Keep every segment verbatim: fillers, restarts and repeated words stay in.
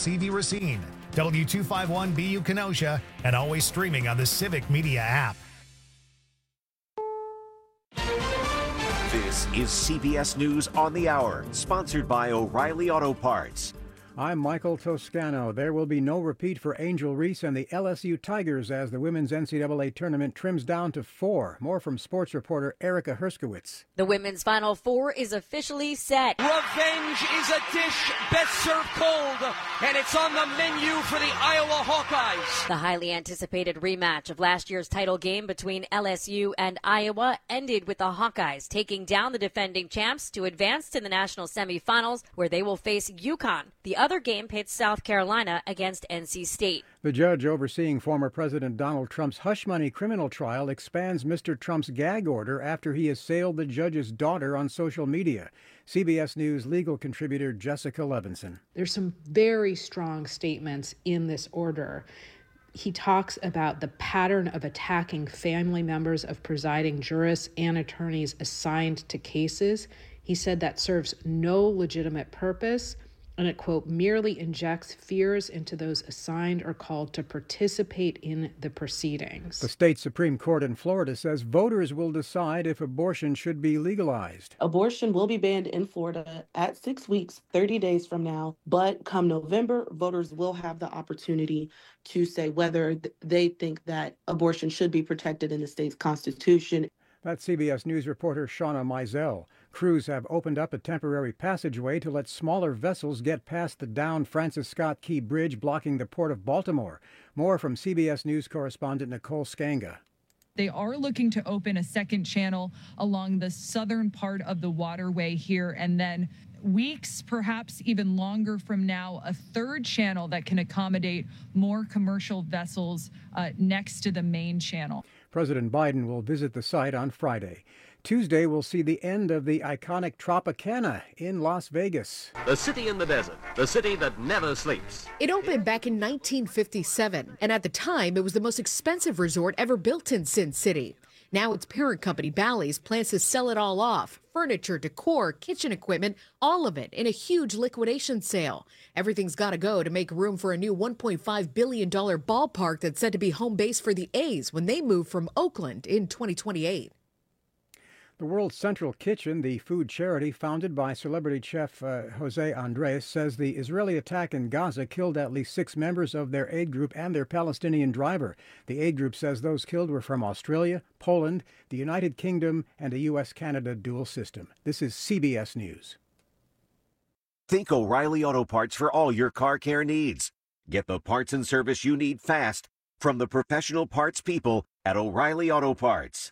C V Racine, W two fifty-one B U Kenosha, and always streaming on the Civic Media app. This is C B S News on the Hour, sponsored by O'Reilly Auto Parts. I'm Michael Toscano. There will be no repeat for Angel Reese and the L S U Tigers as the women's N C double A tournament trims down to four. More from sports reporter Erica Herskowitz. The women's Final Four is officially set. Revenge is a dish best served cold, and it's on the menu for the Iowa Hawkeyes. The highly anticipated rematch of last year's title game between L S U and Iowa ended with the Hawkeyes taking down the defending champs to advance to the national semifinals, where they will face UConn. The other game pits South Carolina against N C State. The judge overseeing former President Donald Trump's hush money criminal trial expands Mister Trump's gag order after he assailed the judge's daughter on social media. C B S News legal contributor Jessica Levinson. There's some very strong statements in this order. He talks about the pattern of attacking family members of presiding jurists and attorneys assigned to cases. He said that serves no legitimate purpose, and it, quote, merely injects fears into those assigned or called to participate in the proceedings. The state Supreme Court in Florida says voters will decide if abortion should be legalized. Abortion will be banned in Florida at six weeks, thirty days from now. But come November, voters will have the opportunity to say whether they think that abortion should be protected in the state's constitution. That's C B S News reporter Shauna Mizell. Crews have opened up a temporary passageway to let smaller vessels get past the downed Francis Scott Key Bridge blocking the port of Baltimore. More from C B S News correspondent Nicole Skanga. They are looking to open a second channel along the southern part of the waterway here, and then weeks, perhaps even longer from now, a third channel that can accommodate more commercial vessels uh, next to the main channel. President Biden will visit the site on Friday. Tuesday will see the end of the iconic Tropicana in Las Vegas. The city in the desert, the city that never sleeps. It opened back in nineteen fifty-seven, and at the time, it was the most expensive resort ever built in Sin City. Now its parent company, Bally's, plans to sell it all off. Furniture, decor, kitchen equipment, all of it in a huge liquidation sale. Everything's got to go to make room for a new one point five billion dollars ballpark that's set to be home base for the A's when they move from Oakland in twenty twenty-eight. The World Central Kitchen, the food charity founded by celebrity chef uh, Jose Andres, says the Israeli attack in Gaza killed at least six members of their aid group and their Palestinian driver. The aid group says those killed were from Australia, Poland, the United Kingdom, and a U S Canada dual system. This is C B S News. Think O'Reilly Auto Parts for all your car care needs. Get the parts and service you need fast from the professional parts people at O'Reilly Auto Parts.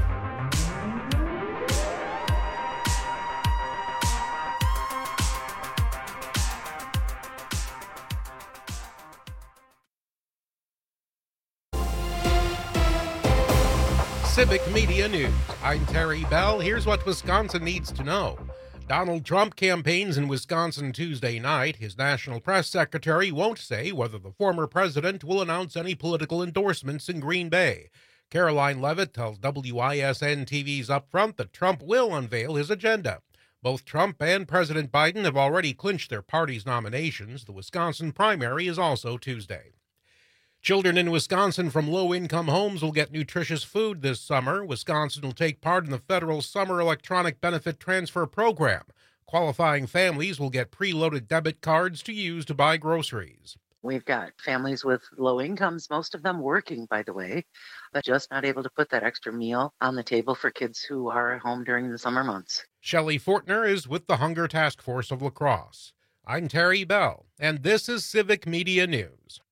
Civic Media News. I'm Terry Bell. Here's what Wisconsin needs to know. Donald Trump campaigns in Wisconsin Tuesday night. His national press secretary won't say whether the former president will announce any political endorsements in Green Bay. Caroline Levitt tells W I S N T V's Upfront that Trump will unveil his agenda. Both Trump and President Biden have already clinched their party's nominations. The Wisconsin primary is also Tuesday. Children in Wisconsin from low-income homes will get nutritious food this summer. Wisconsin will take part in the federal Summer Electronic Benefit Transfer Program. Qualifying families will get preloaded debit cards to use to buy groceries. We've got families with low incomes, most of them working, by the way, but just not able to put that extra meal on the table for kids who are at home during the summer months. Shelley Fortner is with the Hunger Task Force of La Crosse. I'm Terry Bell, and this is Civic Media News.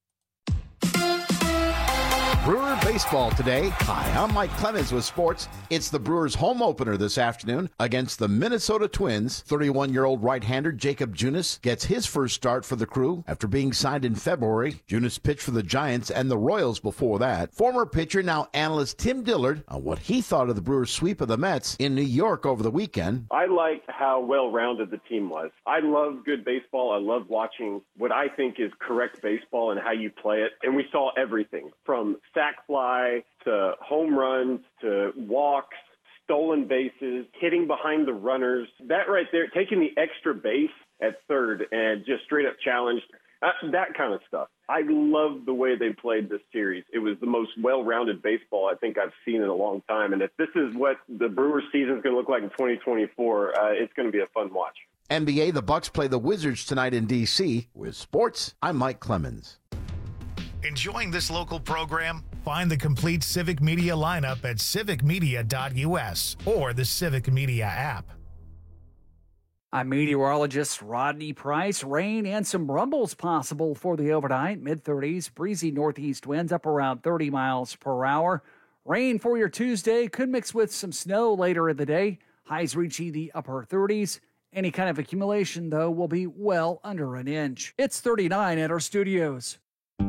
Brewer baseball today. Hi, I'm Mike Clemens with sports. It's the Brewers' home opener this afternoon against the Minnesota Twins. thirty-one-year-old right-hander Jacob Junis gets his first start for the Crew after being signed in February. Junis pitched for the Giants and the Royals before that. Former pitcher, now analyst Tim Dillard, on what he thought of the Brewers' sweep of the Mets in New York over the weekend. I liked how well-rounded the team was. I love good baseball. I love watching what I think is correct baseball and how you play it. And we saw everything from sac fly to home runs to walks, stolen bases, hitting behind the runners. That right there, taking the extra base at third and just straight up challenged Uh, that kind of stuff. I love the way they played this series. It was the most well-rounded baseball I think I've seen in a long time. And if this is what the Brewers season is going to look like in twenty twenty-four, uh, it's going to be a fun watch. N B A, the Bucks play the Wizards tonight in D C With sports, I'm Mike Clemens. Enjoying this local program? Find the complete Civic Media lineup at civic media dot u s or the Civic Media app. I'm meteorologist Rodney Price. Rain and some rumbles possible for the overnight. mid-thirties, breezy northeast winds up around thirty miles per hour. Rain for your Tuesday could mix with some snow later in the day. Highs reaching the upper thirties. Any kind of accumulation, though, will be well under an inch. It's thirty-nine at our studios.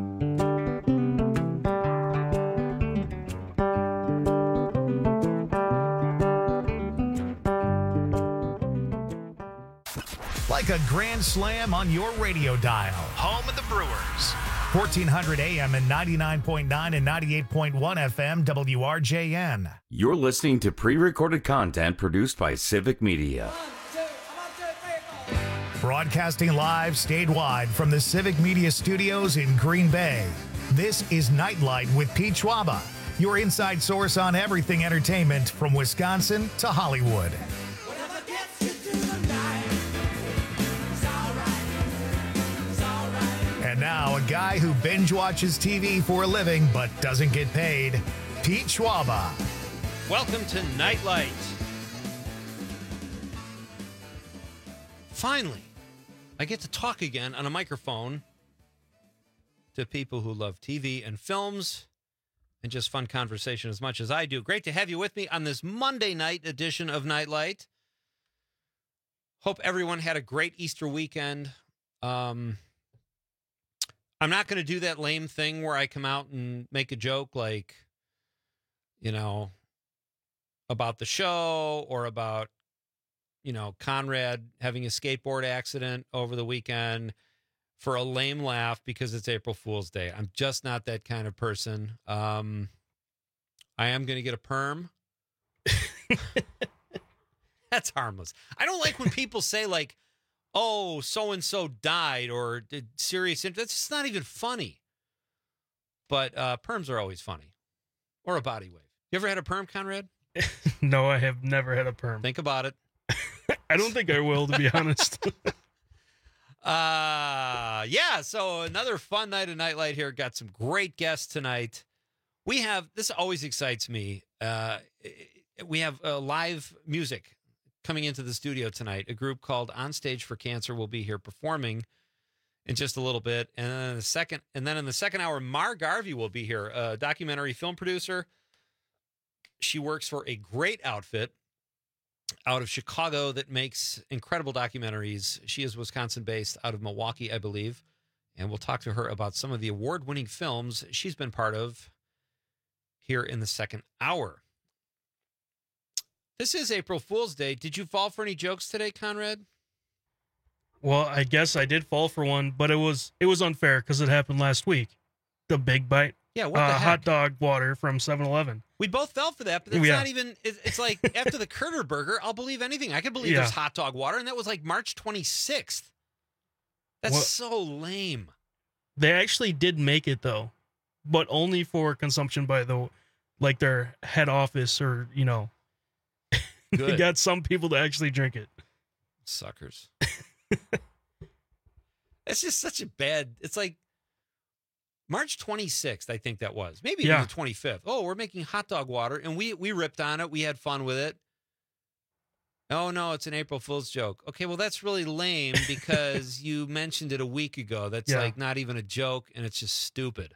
Like a grand slam on your radio dial. Home of the Brewers. fourteen hundred A M and ninety-nine point nine and ninety-eight point one F M W R J N. You're listening to pre-recorded content produced by Civic Media. Broadcasting live statewide from the Civic Media Studios in Green Bay. This is Nightlight with Pete Schwaba, your inside source on everything entertainment from Wisconsin to Hollywood. And now, a guy who binge watches T V for a living but doesn't get paid, Pete Schwaba. Welcome to Nightlight. Finally, I get to talk again on a microphone to people who love T V and films and just fun conversation as much as I do. Great to have you with me on this Monday night edition of Nightlight. Hope everyone had a great Easter weekend. Um... I'm not going to do that lame thing where I come out and make a joke like, you know, about the show or about, you know, Conrad having a skateboard accident over the weekend for a lame laugh because it's April Fool's Day. I'm just not that kind of person. Um, I am going to get a perm. That's harmless. I don't like when people say like, oh, so-and-so died or did serious injury. That's just not even funny. But uh, perms are always funny. Or a body wave. You ever had a perm, Conrad? No, I have never had a perm. Think about it. I don't think I will, to be honest. uh, yeah, so another fun night of Nightlight here. Got some great guests tonight. We have, this always excites me, uh, we have uh, live music coming into the studio tonight. A group called On Stage for Cancer will be here performing in just a little bit. And then in the second, and then in the second hour, Mar Garvey will be here, a documentary film producer. She works for a great outfit out of Chicago that makes incredible documentaries. She is Wisconsin-based, out of Milwaukee, I believe. And we'll talk to her about some of the award-winning films she's been part of here in the second hour. This is April Fool's Day. Did you fall for any jokes today, Conrad? Well, I guess I did fall for one, but it was it was unfair because it happened last week. The Big Bite. Yeah, what uh, the heck? Hot dog water from seven eleven. We both fell for that, but it's Yeah. not even, it- it's like after the Curter Burger, I'll believe anything. I can believe Yeah. there's hot dog water, and that was like March twenty-sixth. That's Well- so lame. They actually did make it, though, but only for consumption by the, like, their head office or, you know. They Good. got some people to actually drink it. Suckers. It's just such a bad, it's like March twenty-sixth, I think that was. Maybe even Yeah. the twenty-fifth. Oh, we're making hot dog water, and we we ripped on it. We had fun with it. Oh, no, it's an April Fool's joke. Okay, well, that's really lame because you mentioned it a week ago. That's Yeah. like not even a joke, and it's just stupid.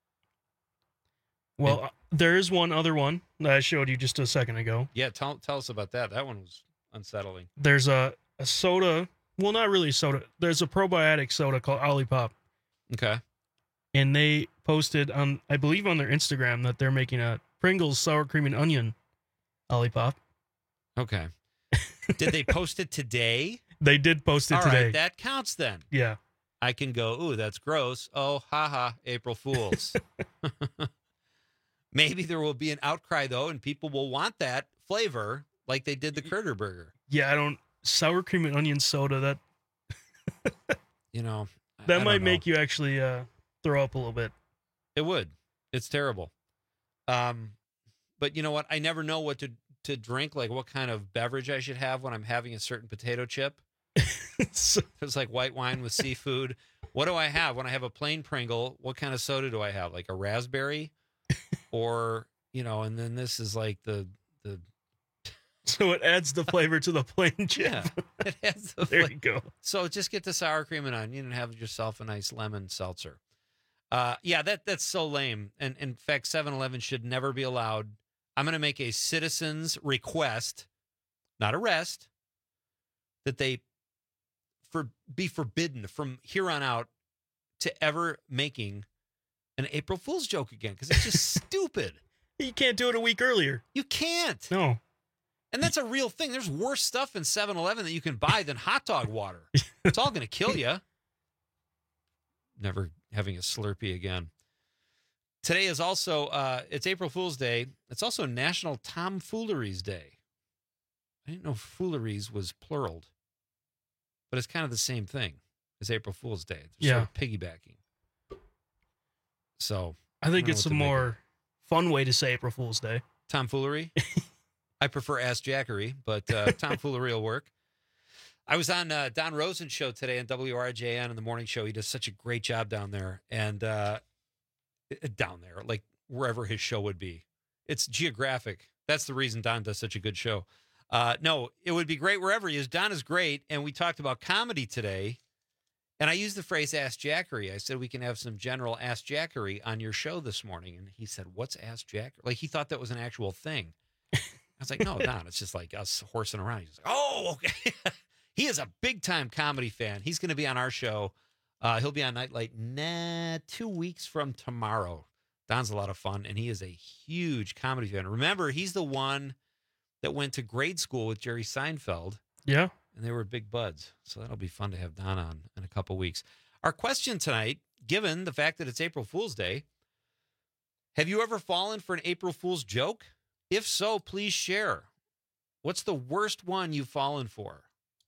Well, uh, there is one other one that I showed you just a second ago. Yeah, tell tell us about that. That one was unsettling. There's a, a soda. Well, not really soda. There's a probiotic soda called Olipop. Okay. And they posted on, I believe on their Instagram, that they're making a Pringles sour cream and onion Olipop. Okay. Did they post it today? They did post it All today. right, that counts then. Yeah. I can go, ooh, that's gross. Oh, haha, April Fools. Maybe there will be an outcry, though, and people will want that flavor like they did the Curter Burger. Yeah, I don't, sour cream and onion soda, that, You know, That might make you actually uh, throw up a little bit. It would. It's terrible. Um, but you know what? I never know what to, to drink, like what kind of beverage I should have when I'm having a certain potato chip. So, it's like white wine with seafood. What do I have when I have a plain Pringle? What kind of soda do I have? Like a raspberry, or you know? And then this is like the the. So it adds the flavor to the plain chip. Yeah, it adds the there flavor. you go. So just get the sour cream and onion and have yourself a nice lemon seltzer. Uh, yeah, that that's so lame. And in fact, seven eleven should never be allowed. I'm going to make a citizen's request, not arrest, that they for be forbidden from here on out to ever making an April Fool's joke again, because it's just stupid. You can't do it a week earlier. You can't. No. And that's a real thing. There's worse stuff in seven eleven that you can buy than hot dog water. It's all going to kill you. Never having a Slurpee again. Today is also, uh, it's April Fool's Day. It's also National Tomfooleries Day. I didn't know fooleries was pluraled, but it's kind of the same thing as April Fool's Day. They're Yeah. sort of piggybacking. So I think don't know it's what a to make of more fun way to say April Fool's Day. Tomfoolery. I prefer Ass Jackery, but uh, tomfoolery will work. I was on uh, Don Rosen's show today on W R J N in the morning show. He does such a great job down there. And uh, down there, like wherever his show would be. It's geographic. That's the reason Don does such a good show. Uh, no, it would be great wherever he is. Don is great. And we talked about comedy today. And I used the phrase Ass Jackery. I said, we can have some general Ass Jackery on your show this morning. And he said, what's Ass Jackery? Like he thought that was an actual thing. I was like, no, Don, it's just like us horsing around. He's like, oh, okay. He is a big-time comedy fan. He's going to be on our show. Uh, he'll be on Nightlight nah, two weeks from tomorrow. Don's a lot of fun, and he is a huge comedy fan. Remember, he's the one that went to grade school with Jerry Seinfeld. Yeah. And they were big buds. So that'll be fun to have Don on in a couple weeks. Our question tonight, given the fact that it's April Fool's Day, have you ever fallen for an April Fool's joke? If so, please share. What's the worst one you've fallen for?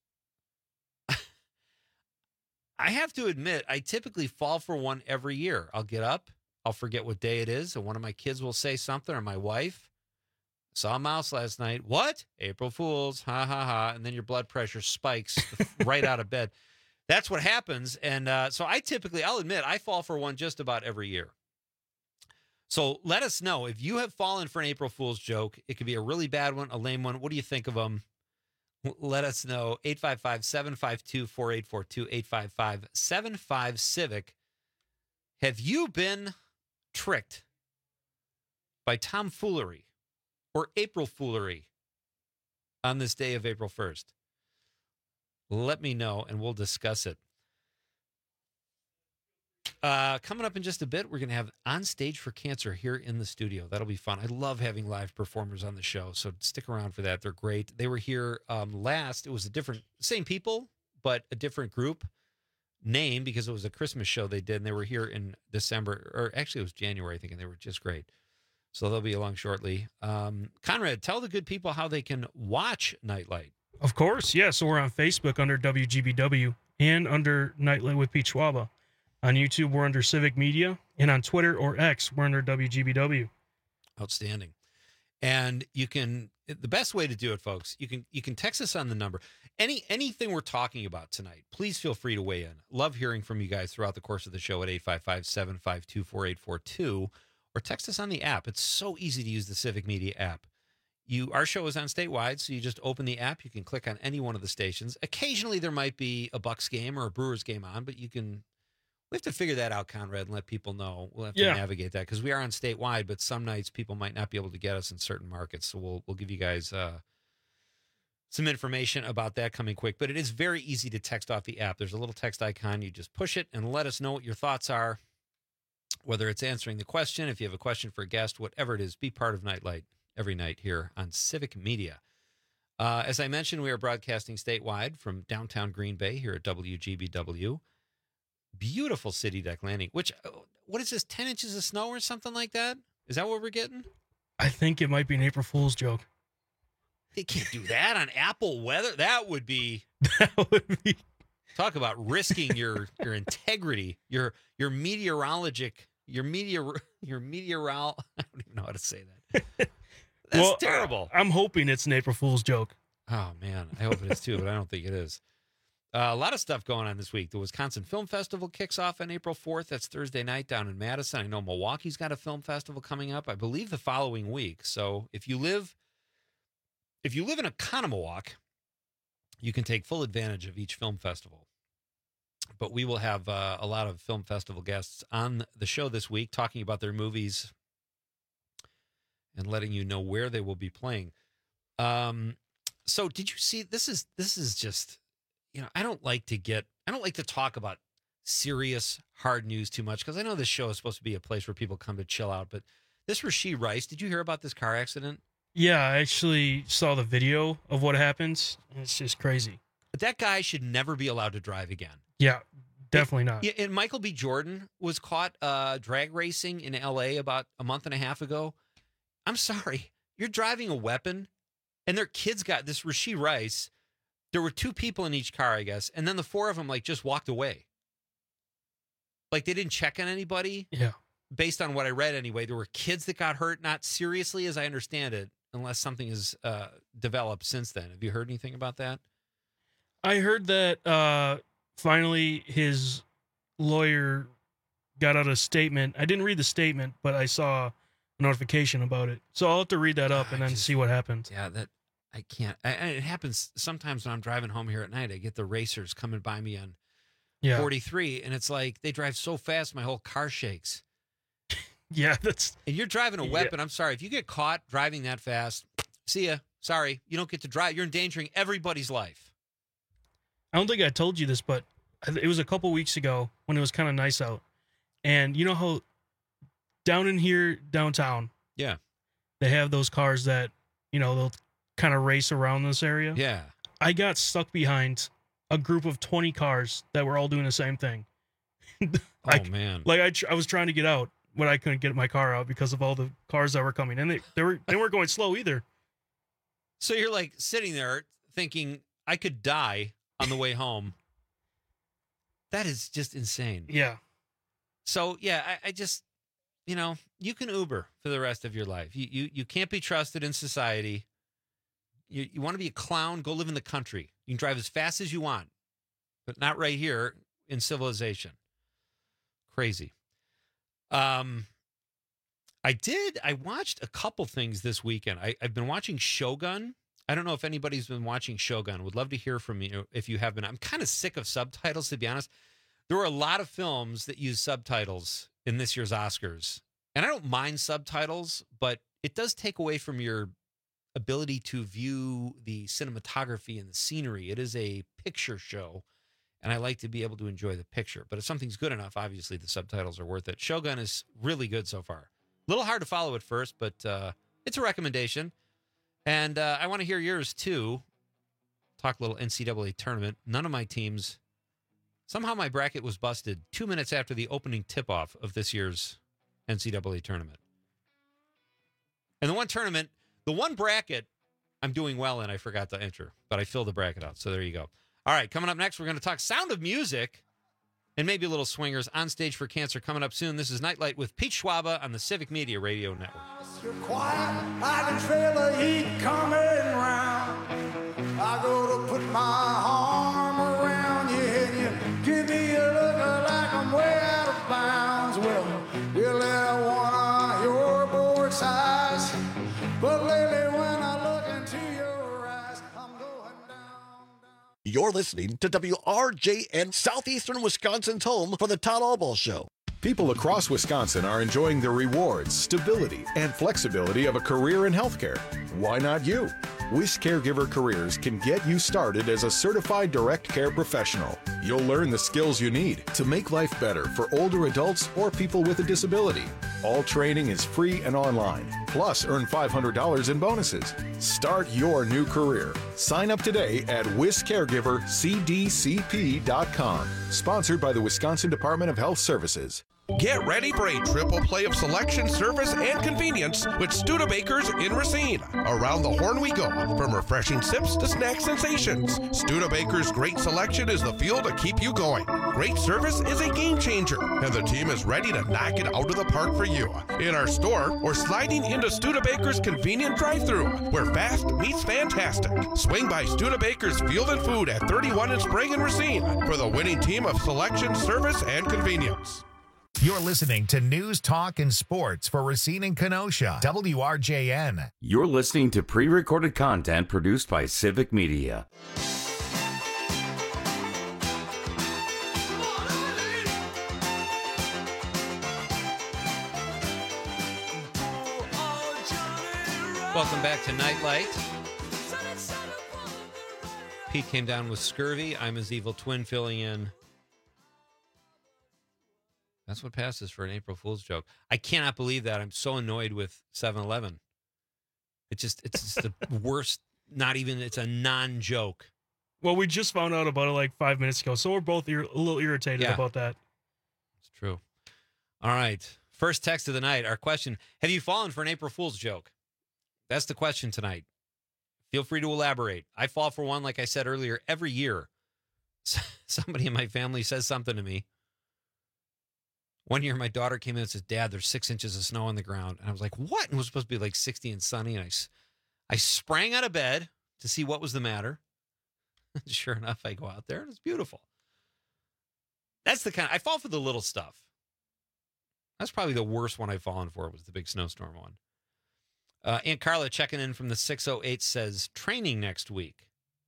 I have to admit, I typically fall for one every year. I'll get up, I'll forget what day it is, and one of my kids will say something, or my wife. Saw a mouse last night. What? April Fools. Ha, ha, ha. And then your blood pressure spikes right out of bed. That's what happens. And uh, so I typically, I'll admit, I fall for one just about every year. So let us know if you have fallen for an April Fool's joke. It could be a really bad one, a lame one. What do you think of them? Let us know. eight five five, seven five two, four eight four two, eight five five, seven five, Civic. Have you been tricked by tomfoolery or April foolery on this day of April first? Let me know, and we'll discuss it. Uh, coming up in just a bit, we're going to have On Stage for Cancer here in the studio. That'll be fun. I love having live performers on the show, so stick around for that. They're great. They were here um, last. It was a different, same people, but a different group name because it was a Christmas show they did, and they were here in December, or actually it was January, I think, and they were just great. So they'll be along shortly. Um, Conrad, tell the good people how they can watch Nightlight. Of course, yeah. So we're on Facebook under W G B W and under Nightlight with Pete Schwaba. On YouTube, we're under Civic Media, and on Twitter or X, we're under W G B W. Outstanding. And you can, the best way to do it, folks, you can you can text us on the number. Any anything we're talking about tonight, please feel free to weigh in. Love hearing from you guys throughout the course of the show at eight five five, seven five two, four eight four two, or text us on the app. It's so easy to use the Civic Media app. You, our show is on statewide, so you just open the app. You can click on any one of the stations. Occasionally, there might be a Bucks game or a Brewers game on, but you can. We have to figure that out, Conrad, and let people know. We'll have to yeah. navigate that because we are on statewide, but some nights people might not be able to get us in certain markets. So we'll we'll give you guys uh, some information about that coming quick. But it is very easy to text off the app. There's a little text icon. You just push it and let us know what your thoughts are, whether it's answering the question, if you have a question for a guest, whatever it is, be part of Nightlight every night here on Civic Media. Uh, as I mentioned, we are broadcasting statewide from downtown Green Bay here at W G B W. Beautiful City Deck Landing, which, what is this, ten inches of snow or something like that? Is that what we're getting? I think it might be an April Fool's joke. They can't do that on Apple weather. That would be... That would be... Talk about risking your your integrity, your your meteorologic, your meteor, your meteoral. I don't even know how to say that. That's well, terrible. Uh, I'm hoping it's an April Fool's joke. Oh man, I hope it is too, but I don't think it is. Uh, a lot of stuff going on this week. The Wisconsin Film Festival kicks off on April fourth. That's Thursday night down in Madison. I know Milwaukee's got a film festival coming up, I believe, the following week. So if you live, if you live in Oconomowoc, you can take full advantage of each film festival. But we will have uh, a lot of film festival guests on the show this week talking about their movies and letting you know where they will be playing. Um, so did you see, this is, this is just, you know, I don't like to get, I don't like to talk about serious, hard news too much because I know this show is supposed to be a place where people come to chill out. But this Rashee Rice, did you hear about this car accident? Yeah, I actually saw the video of what happens. It's just crazy. That guy should never be allowed to drive again. Yeah, definitely not. Yeah, and Michael B. Jordan was caught uh, drag racing in L A about a month and a half ago. I'm sorry, you're driving a weapon, and their kids got this Rashee Rice. There were two people in each car, I guess, and then the four of them like just walked away. Like they didn't check on anybody. Yeah. Based on what I read anyway, there were kids that got hurt, not seriously as I understand it, unless something has uh, developed since then. Have you heard anything about that? I heard that uh, finally his lawyer got out a statement. I didn't read the statement, but I saw a notification about it. So I'll have to read that up and then just, see what happens. Yeah, that I can't. I, it happens sometimes when I'm driving home here at night. I get the racers coming by me on yeah. forty-three, and it's like they drive so fast, my whole car shakes. Yeah, that's. And you're driving a weapon. Yeah. I'm sorry. If you get caught driving that fast, see ya. Sorry. You don't get to drive. You're endangering everybody's life. I don't think I told you this, but it was a couple weeks ago when it was kind of nice out. And you know how down in here, downtown, yeah, they have those cars that, you know, they'll kind of race around this area. Yeah. I got stuck behind a group of twenty cars that were all doing the same thing. I, oh, man. Like I, tr- I was trying to get out, but I couldn't get my car out because of all the cars that were coming. And they, they, were, they weren't going slow either. So you're like sitting there thinking, I could die on the way home. That is just insane. Yeah. So, yeah, I, I just, you know, you can Uber for the rest of your life. You you, you can't be trusted in society. You, you want to be a clown, go live in the country. You can drive as fast as you want, but not right here in civilization. Crazy. Um, I did, I watched a couple things this weekend. I, I've been watching Shogun. I don't know if anybody's been watching Shogun. Would love to hear from you if you have been. I'm kind of sick of subtitles, to be honest. There were a lot of films that use subtitles in this year's Oscars. And I don't mind subtitles, but it does take away from your ability to view the cinematography and the scenery. It is a picture show, and I like to be able to enjoy the picture. But if something's good enough, obviously the subtitles are worth it. Shogun is really good so far. A little hard to follow at first, but uh, it's a recommendation. And uh, I want to hear yours, too. Talk a little N C double A tournament. None of my teams. Somehow my bracket was busted two minutes after the opening tip-off of this year's N C double A tournament. And the one tournament, the one bracket I'm doing well in, I forgot to enter, but I filled the bracket out. So there you go. All right, coming up next, we're going to talk Sound of Music and maybe a little swingers. On Stage for Cancer coming up soon. This is Nightlight with Pete Schwaba on the Civic Media Radio Network. You're quiet, I can feel the heat coming round. I go to put my arm around you and you give me a look like I'm way out of bounds. Well, you let one of your bored sighs, but lately when I look into your eyes, I'm going down. You're listening to W R J N, Southeastern Wisconsin's home for the Todd Albaugh Show. People across Wisconsin are enjoying the rewards, stability, and flexibility of a career in healthcare. Why not you? Wish Caregiver Careers can get you started as a certified direct care professional. You'll learn the skills you need to make life better for older adults or people with a disability. All training is free and online. Plus, earn five hundred dollars in bonuses. Start your new career. Sign up today at wish caregiver c d c p dot com. Sponsored by the Wisconsin Department of Health Services. Get ready for a triple play of selection, service, and convenience with Studebakers in Racine. Around the horn we go, from refreshing sips to snack sensations. Studebakers' great selection is the fuel to keep you going. Great service is a game changer, and the team is ready to knock it out of the park for you. In our store, or sliding into Studebakers' convenient drive-thru, where fast meets fantastic. Swing by Studebakers Field and Food at thirty-one in Sprague and Racine for the winning team of selection, service, and convenience. You're listening to News, Talk, and Sports for Racine and Kenosha, W R J N. You're listening to pre-recorded content produced by Civic Media. Welcome back to Nightlight. Pete came down with scurvy. I'm his evil twin filling in. That's what passes for an April Fool's joke. I cannot believe that. I'm so annoyed with seven eleven. It just, it's just the worst, not even, it's a non-joke. Well, we just found out about it like five minutes ago, so we're both ir- a little irritated Yeah. about that. It's true. All right. First text of the night. Our question, have you fallen for an April Fool's joke? That's the question tonight. Feel free to elaborate. I fall for one, like I said earlier, every year. Somebody in my family says something to me. One year, my daughter came in and says, Dad, there's six inches of snow on the ground. And I was like, what? And it was supposed to be like sixty and sunny. And I, I sprang out of bed to see what was the matter. Sure enough, I go out there and it's beautiful. That's the kind of, I fall for the little stuff. That's probably the worst one I've fallen for was the big snowstorm one. Uh, Aunt Carla checking in from the six oh eight says, training next week.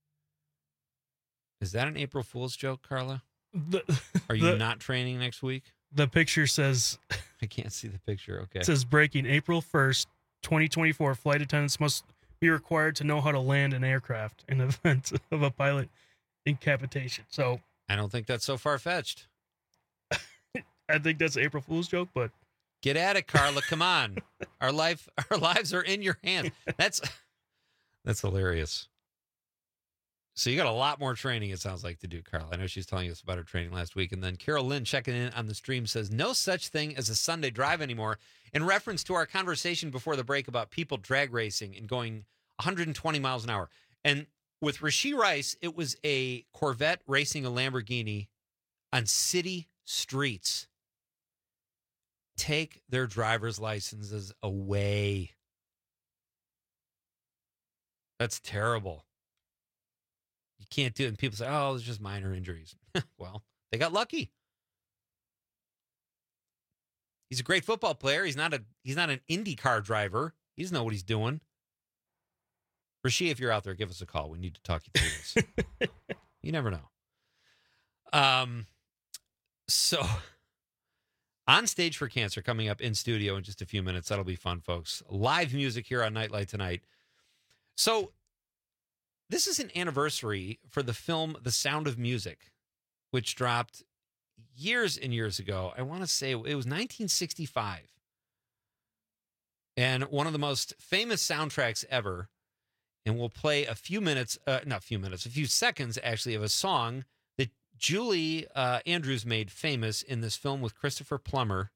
Is that an April Fool's joke, Carla? The, Are you the, not training next week? The picture says... I can't see the picture. Okay. It says breaking April first, twenty twenty-four. Flight attendants must be required to know how to land an aircraft in the event of a pilot incapacitation. So I don't think that's so far-fetched. I think that's an April Fool's joke, but... Get at it, Carla. Come on. Our life, our lives are in your hands. That's that's hilarious. So you got a lot more training, it sounds like, to do, Carla. I know she's telling us about her training last week. And then Carol Lynn checking in on the stream says, no such thing as a Sunday drive anymore, in reference to our conversation before the break about people drag racing and going one hundred twenty miles an hour. And with Rashee Rice, it was a Corvette racing a Lamborghini on city streets. Take their driver's licenses away. That's terrible. You can't do it. And people say, oh, it's just minor injuries. Well, they got lucky. He's a great football player. He's not a he's not an IndyCar driver. He doesn't know what he's doing. Rashee, if you're out there, give us a call. We need to talk you through this. You never know. Um, so On Stage for Cancer coming up in studio in just a few minutes. That'll be fun, folks. Live music here on Nightlight tonight. So this is an anniversary for the film The Sound of Music, which dropped years and years ago. I want to say it was nineteen sixty-five. And one of the most famous soundtracks ever. And we'll play a few minutes, uh, not a few minutes, a few seconds, actually, of a song that Julie uh, Andrews made famous in this film with Christopher Plummer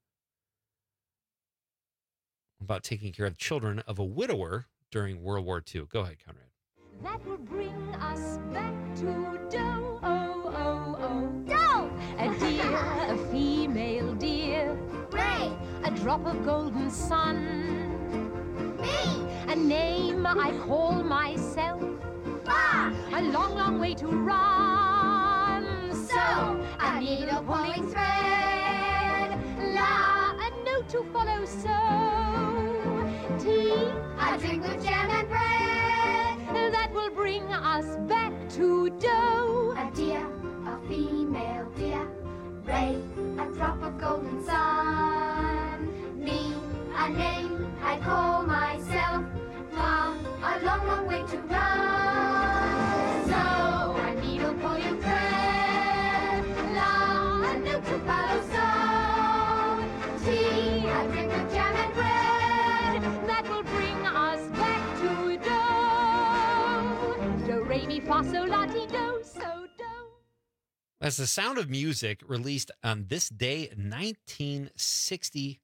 about taking care of children of a widower during World War Two. Go ahead, Conrad. That will bring us back to dough, oh, oh, oh, dough! A deer, a female deer. Ray! A drop of golden sun. Me! A name I call myself. Bah! A long, long way to run. So, I need a pulling thread. La! A note to follow, so. Tea! I drink with jam and bread. That will bring us back to dough. A deer, a female deer. Ray, a drop of golden sun. Me, a name I call myself. Mom, a long, long way to run. So, I need a pulling thread. La, a note to follow, so. Tea, I drink with jam and bread. That will bring us back to dough. Do, re, mi, fa, sol, la, ti, do, so, do. That's The Sound of Music, released on this day, nineteen sixty-five.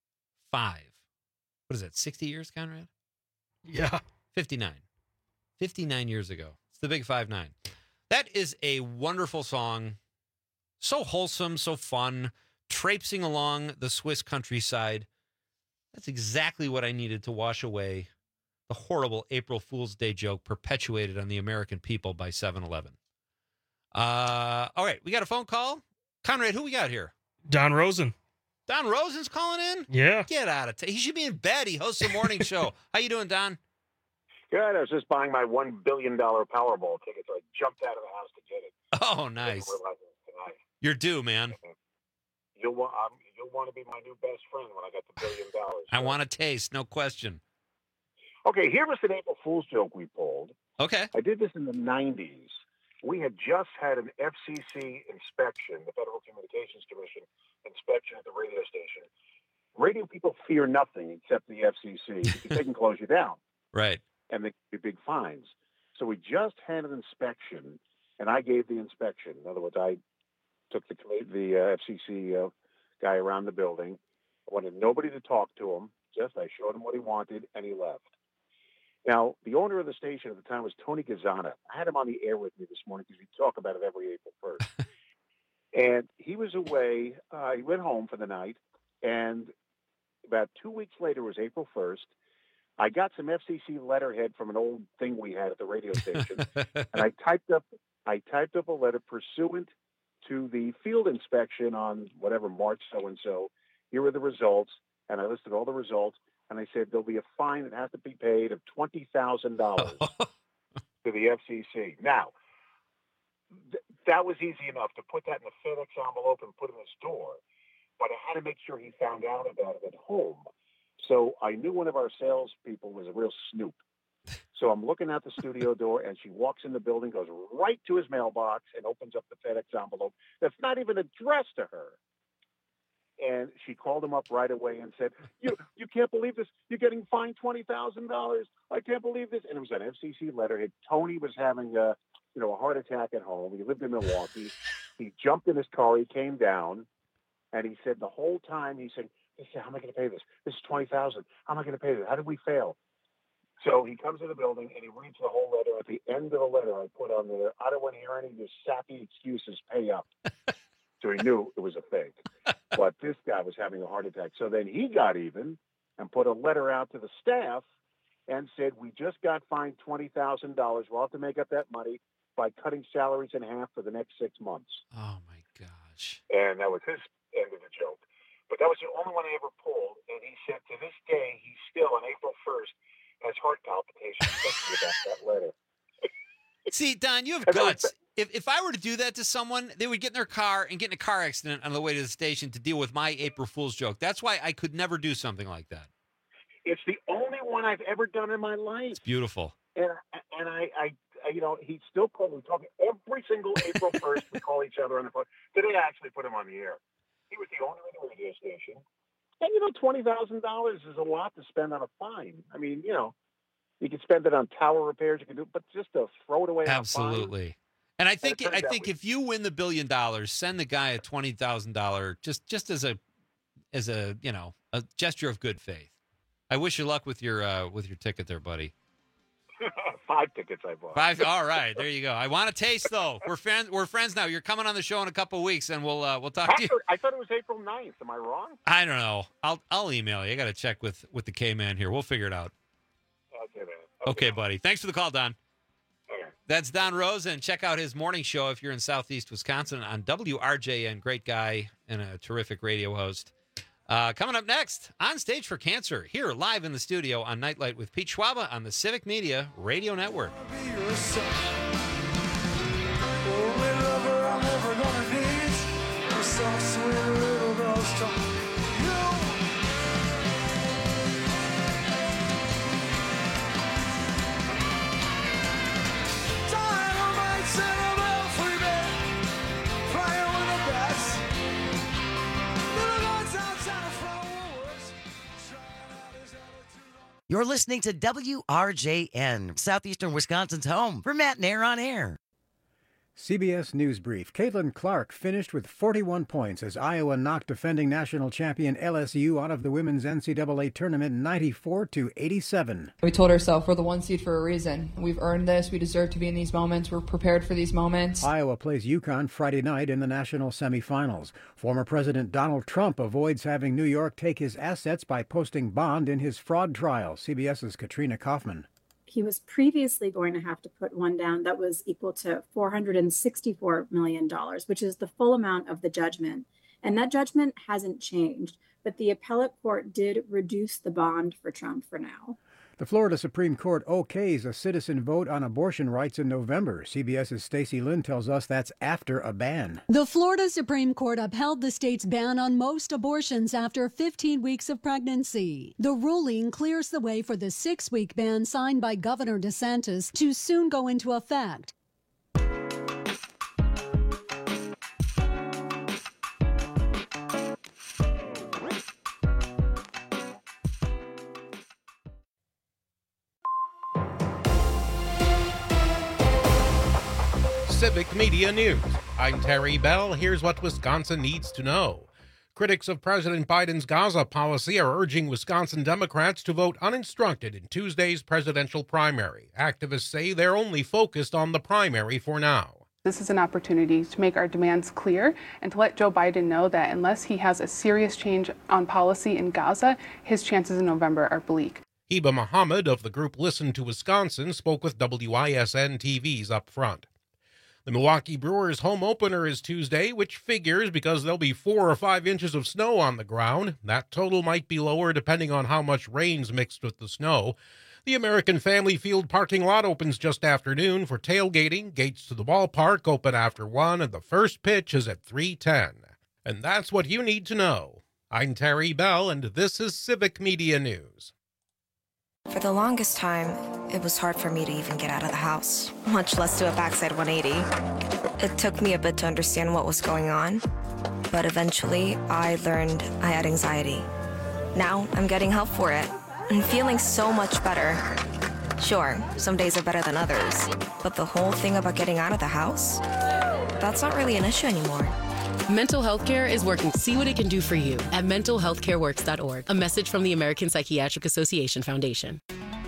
What is that, sixty years, Conrad? Yeah. fifty-nine. fifty-nine years ago. It's the Big Five Nine. That is a wonderful song. So wholesome, so fun, traipsing along the Swiss countryside. That's exactly what I needed to wash away the horrible April Fool's Day joke perpetuated on the American people by seven eleven. Uh, all right, we got a phone call. Conrad, who we got here? Don Rosen. Don Rosen's calling in? Yeah. Get out of town. He should be in bed. He hosts a morning show. How you doing, Don? Good. I was just buying my one billion dollar Powerball ticket, so I jumped out of the house to get it. Oh, nice. You're due, man. You'll want um, you'll want to be my new best friend when I get the billion dollars. I want a taste, no question. Okay, here was an April Fool's joke we pulled. Okay. I did this in the nineties. We had just had an F C C inspection, the Federal Communications Commission inspection at the radio station. Radio people fear nothing except the F C C because they can close you down. Right. And they give you big fines. So we just had an inspection, and I gave the inspection. In other words, I took the the uh, F C C uh, guy around the building. I wanted nobody to talk to him. Just I showed him what he wanted, and he left. Now, the owner of the station at the time was Tony Gazzana. I had him on the air with me this morning because we talk about it every April first. And he was away. Uh, he went home for the night. And about two weeks later, it was April first. I got some F C C letterhead from an old thing we had at the radio station. And I typed up I typed up a letter pursuant to the field inspection on whatever, March so-and-so. Here are the results. And I listed all the results. And I said, there'll be a fine that has to be paid of twenty thousand dollars to the F C C. Now, th- that was easy enough to put that in a FedEx envelope and put in his door. But I had to make sure he found out about it at home. So I knew one of our salespeople was a real snoop. So I'm looking out the studio door, and she walks in the building, goes right to his mailbox, and opens up the FedEx envelope that's not even addressed to her. And she called him up right away and said, you you can't believe this. You're getting fined twenty thousand dollars. I can't believe this. And it was an F C C letterhead. Tony was having a, you know, a heart attack at home. He lived in Milwaukee. He jumped in his car. He came down, and he said the whole time, he said, he said, how am I going to pay this? This is twenty thousand dollars. How am I going to pay this? How did we fail? So he comes to the building, and he reads the whole letter. At the end of the letter, I put on there, I don't want to hear any of your sappy excuses. Pay up. So he knew it was a fake. But this guy was having a heart attack. So then he got even and put a letter out to the staff and said, we just got fined twenty thousand dollars. We'll have to make up that money by cutting salaries in half for the next six months. Oh, my gosh. And that was his end of the joke. But that was the only one I ever pulled. And he said to this day, he still, on April first, has heart palpitations thinking about that letter. See, Don, you have guts. If if I were to do that to someone, they would get in their car and get in a car accident on the way to the station to deal with my April Fool's joke. That's why I could never do something like that. It's the only one I've ever done in my life. It's beautiful. And and I, I, I you know, he still called me talking every single April first. We call each other on the phone. Today I actually put him on the air. He was the owner of the radio station. And, you know, twenty thousand dollars is a lot to spend on a fine. I mean, you know, you can spend it on tower repairs. You can do, but just to throw it away Absolutely. on a fine. And I think I think if you win the billion dollars, send the guy a twenty thousand dollar just just as a as a you know a gesture of good faith. I wish you luck with your uh, with your ticket there, buddy. Five tickets I bought. Five. All right, there you go. I want a taste though. We're friends. We're friends now. You're coming on the show in a couple of weeks, and we'll uh, we'll talk Actually, to you. I thought it was April ninth. Am I wrong? I don't know. I'll I'll email you. I got to check with with the K man here. We'll figure it out. Okay, man. Okay, okay buddy. Thanks for the call, Don. That's Don Rosen. Check out his morning show if you're in Southeast Wisconsin on W R J N. Great guy and a terrific radio host. Uh, coming up next, On Stage for Cancer, here live in the studio on Nightlight with Pete Schwaba on the Civic Media Radio Network. You're listening to W R J N, Southeastern Wisconsin's home for Matt Nair on Air. C B S News Brief. Caitlin Clark finished with forty-one points as Iowa knocked defending national champion L S U out of the women's N C double A tournament ninety-four to eighty-seven. We told ourselves we're the one seed for a reason. We've earned this. We deserve to be in these moments. We're prepared for these moments. Iowa plays UConn Friday night in the national semifinals. Former President Donald Trump avoids having New York take his assets by posting bond in his fraud trial. CBS's Katrina Kaufman. He was previously going to have to put one down that was equal to four hundred sixty-four million dollars, which is the full amount of the judgment. And that judgment hasn't changed, but the appellate court did reduce the bond for Trump for now. The Florida Supreme Court okays a citizen vote on abortion rights in November. CBS's Stacey Lynn tells us that's after a ban. The Florida Supreme Court upheld the state's ban on most abortions after fifteen weeks of pregnancy. The ruling clears the way for the six-week ban signed by Governor DeSantis to soon go into effect. Civic Media News. I'm Terry Bell. Here's what Wisconsin needs to know. Critics of President Biden's Gaza policy are urging Wisconsin Democrats to vote uninstructed in Tuesday's presidential primary. Activists say they're only focused on the primary for now. This is an opportunity to make our demands clear and to let Joe Biden know that unless he has a serious change on policy in Gaza, his chances in November are bleak. Heba Muhammad of the group Listen to Wisconsin spoke with W I S N T V's Up Front. The Milwaukee Brewers home opener is Tuesday, which figures because there'll be four or five inches of snow on the ground. That total might be lower depending on how much rain's mixed with the snow. The American Family Field parking lot opens just after noon for tailgating. Gates to the ballpark open after one, and the first pitch is at three ten. And that's what you need to know. I'm Terry Bell, and this is Civic Media News. For the longest time, it was hard for me to even get out of the house, much less do a backside one eighty. It took me a bit to understand what was going on, but eventually I learned I had anxiety. Now I'm getting help for it and feeling so much better. Sure, some days are better than others, but the whole thing about getting out of the house, that's not really an issue anymore. Mental health care is working. See what it can do for you at mental health care works dot org. A message from the American Psychiatric Association Foundation.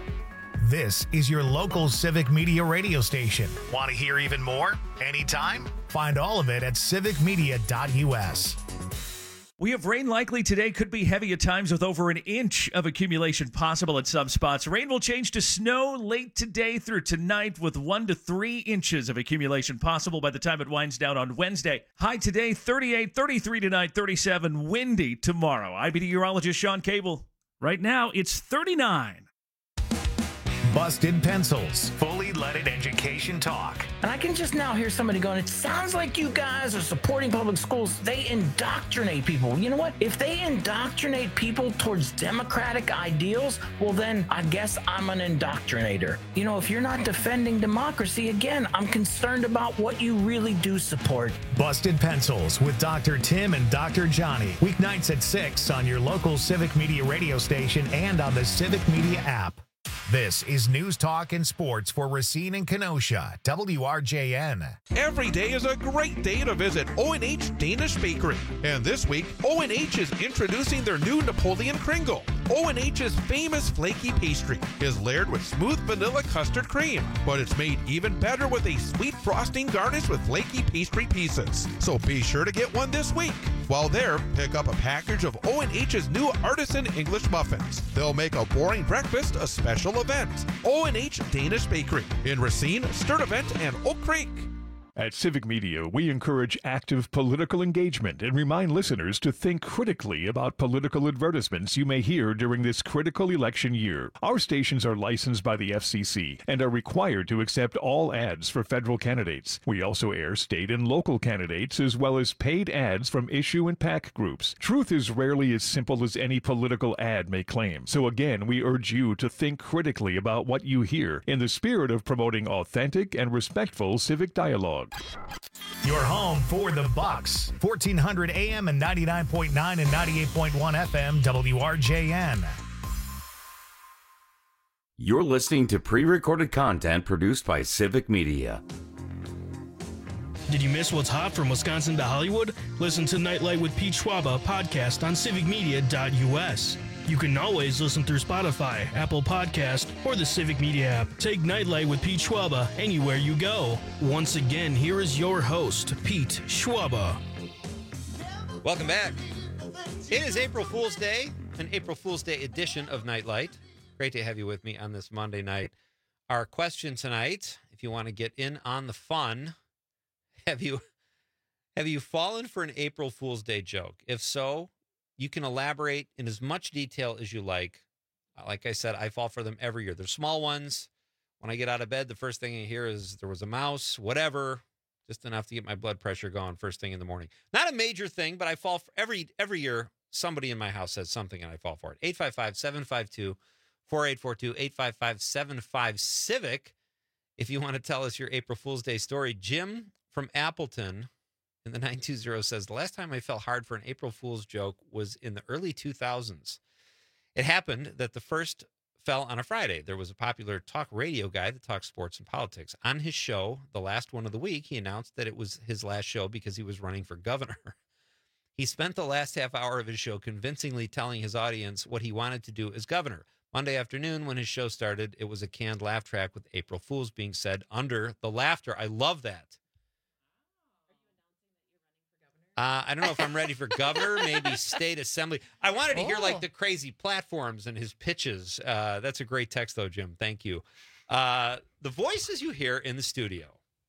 This is your local Civic Media radio station. Want to hear even more? Anytime? Find all of it at civic media dot u s. We have rain likely today. Could be heavy at times with over an inch of accumulation possible at some spots. Rain will change to snow late today through tonight with one to three inches of accumulation possible by the time it winds down on Wednesday. High today, thirty-eight, thirty-three tonight, thirty-seven. Windy tomorrow. I B D urologist Sean Cable. Right now, it's thirty-nine. Busted Pencils, fully leaded education talk. And I can just now hear somebody going, it sounds like you guys are supporting public schools. They indoctrinate people. You know what? If they indoctrinate people towards democratic ideals, well, then I guess I'm an indoctrinator. You know, if you're not defending democracy, again, I'm concerned about what you really do support. Busted Pencils with Doctor Tim and Doctor Johnny. Weeknights at six on your local Civic Media radio station and on the Civic Media app. This is News Talk and Sports for Racine and Kenosha, W R J N. Every day is a great day to visit O and H Danish Bakery. And this week, O and H is introducing their new Napoleon Kringle. O and H's famous flaky pastry is layered with smooth vanilla custard cream, but it's made even better with a sweet frosting garnish with flaky pastry pieces. So be sure to get one this week. While there, pick up a package of O and H's new artisan English muffins. They'll make a boring breakfast a special event. O and H Danish Bakery in Racine, Sturtevant, and Oak Creek. At Civic Media, we encourage active political engagement and remind listeners to think critically about political advertisements you may hear during this critical election year. Our stations are licensed by the F C C and are required to accept all ads for federal candidates. We also air state and local candidates as well as paid ads from issue and PAC groups. Truth is rarely as simple as any political ad may claim. So again, we urge you to think critically about what you hear in the spirit of promoting authentic and respectful civic dialogue. Your home for the Bucks. fourteen hundred A M and ninety-nine point nine and ninety-eight point one F M, W R J N. You're listening to pre-recorded content produced by Civic Media. Did you miss what's hot from Wisconsin to Hollywood? Listen to Nightlight with Pete Schwaba podcast on civic media dot U S. You can always listen through Spotify, Apple Podcast, or the Civic Media app. Take Nightlight with Pete Schwaba anywhere you go. Once again, here is your host, Pete Schwaba. Welcome back. It is April Fool's Day, an April Fool's Day edition of Nightlight. Great to have you with me on this Monday night. Our question tonight, if you want to get in on the fun, have you have you fallen for an April Fool's Day joke? If so, you can elaborate in as much detail as you like. Like I said, I fall for them every year. They're small ones. When I get out of bed, the first thing I hear is there was a mouse, whatever, just enough to get my blood pressure going first thing in the morning. Not a major thing, but I fall for every every year. Somebody in my house says something and I fall for it. eight five five, seven five two, four eight four two, eight five five, seven five, CIVIC. If you want to tell us your April Fool's Day story. Jim from Appleton in the nine two zero says, the last time I fell hard for an April Fool's joke was in the early two thousands. It happened that the first fell on a Friday. There was a popular talk radio guy that talks sports and politics. On his show, the last one of the week, he announced that it was his last show because he was running for governor. He spent the last half hour of his show convincingly telling his audience what he wanted to do as governor. Monday afternoon, when his show started, it was a canned laugh track with April Fools being said under the laughter. I love that. Uh, I don't know if I'm ready for governor, maybe state assembly. I wanted to hear Oh. like the crazy platforms and his pitches. Uh, that's a great text, though, Jim. Thank you. Uh, the voices you hear in the studio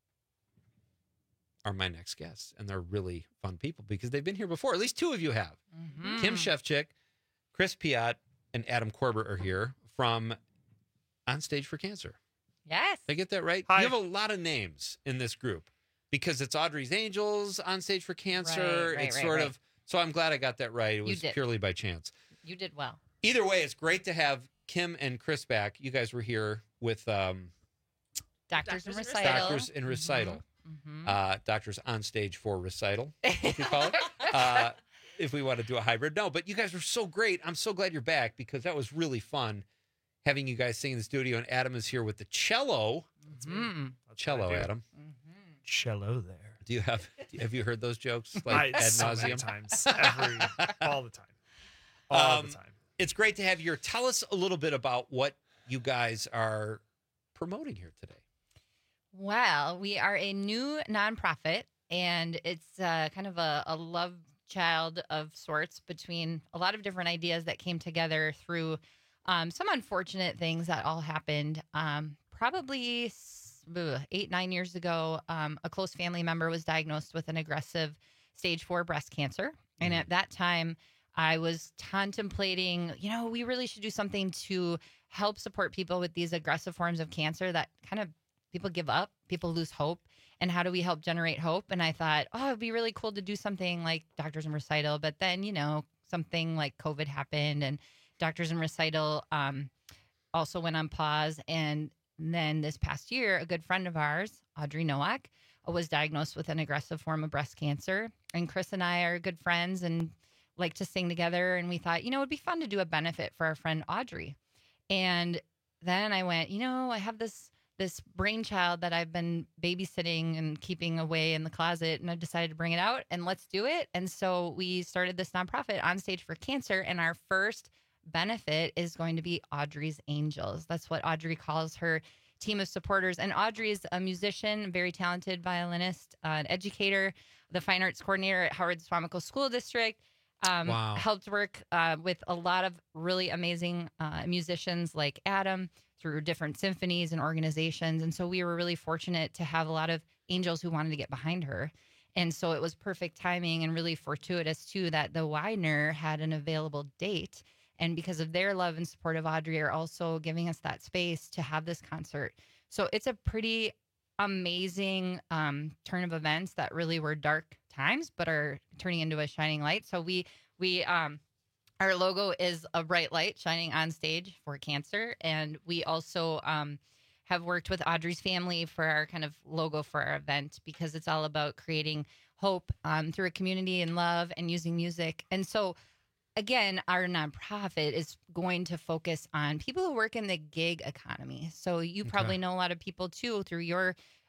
are my next guests, and they're really fun people because they've been here before. At least two of you have. Mm-hmm. Kim Shefchick, Chris Piat, and Adam Corbett are here from On Stage for Cancer. Yes. Did I get that right? Hi. You have a lot of names in this group because it's Audrey's Angels, On Stage for Cancer. Right, right, it's right, sort right. of, so I'm glad I got that right. It You was did. purely by chance. You did well. Either way, it's great to have Kim and Chris back. You guys were here with um, Doctors, in Recital. Doctors in Recital. Mhm. Uh, doctors on Stage for Recital, if you call it. uh, if we want to do a hybrid. No, but you guys were so great. I'm so glad you're back because that was really fun having you guys sing in the studio. And Adam is here with the cello. Mm. Cello, Adam. Cello there. Do you have have you heard those jokes I- like ad so many nauseum? times. Every- all the time. All the Um, time. It's great to have you here. Tell us a little bit about what you guys are promoting here today. Well, we are a new nonprofit, and it's uh, kind of a, a love child of sorts between a lot of different ideas that came together through um, some unfortunate things that all happened. Um, probably s- ugh, eight, nine years ago, um, a close family member was diagnosed with an aggressive stage four breast cancer. And at that time, I was contemplating, you know, we really should do something to help support people with these aggressive forms of cancer that kind of people give up, people lose hope. And how do we help generate hope? And I thought, oh, it'd be really cool to do something like Doctors in Recital. But then, you know, something like COVID happened and Doctors in Recital um, also went on pause. And then this past year, a good friend of ours, Audrey Nowak, was diagnosed with an aggressive form of breast cancer. And Chris and I are good friends and like to sing together. And we thought, you know, it'd be fun to do a benefit for our friend Audrey. And then I went, you know, I have this this brainchild that I've been babysitting and keeping away in the closet, and I decided to bring it out and let's do it. And so we started this nonprofit, On Stage for Cancer, and our first benefit is going to be Audrey's Angels. That's what Audrey calls her team of supporters. And Audrey is a musician, very talented violinist, uh, an educator, the fine arts coordinator at Howard Swamico School District. Um, Wow. Helped work uh, with a lot of really amazing uh, musicians like Adam through different symphonies and organizations. And so we were really fortunate to have a lot of angels who wanted to get behind her. And so it was perfect timing and really fortuitous, too, that the Widener had an available date. And because of their love and support of Audrey are also giving us that space to have this concert. So it's a pretty amazing um, turn of events that really were dark times, but are turning into a shining light. So we, we, um, our logo is a bright light shining on stage for cancer. And we also um, have worked with Audrey's family for our kind of logo for our event because it's all about creating hope um, through a community and love and using music. And so, again, our nonprofit is going to focus on people who work in the gig economy. So you probably Okay. know a lot of people, too, through your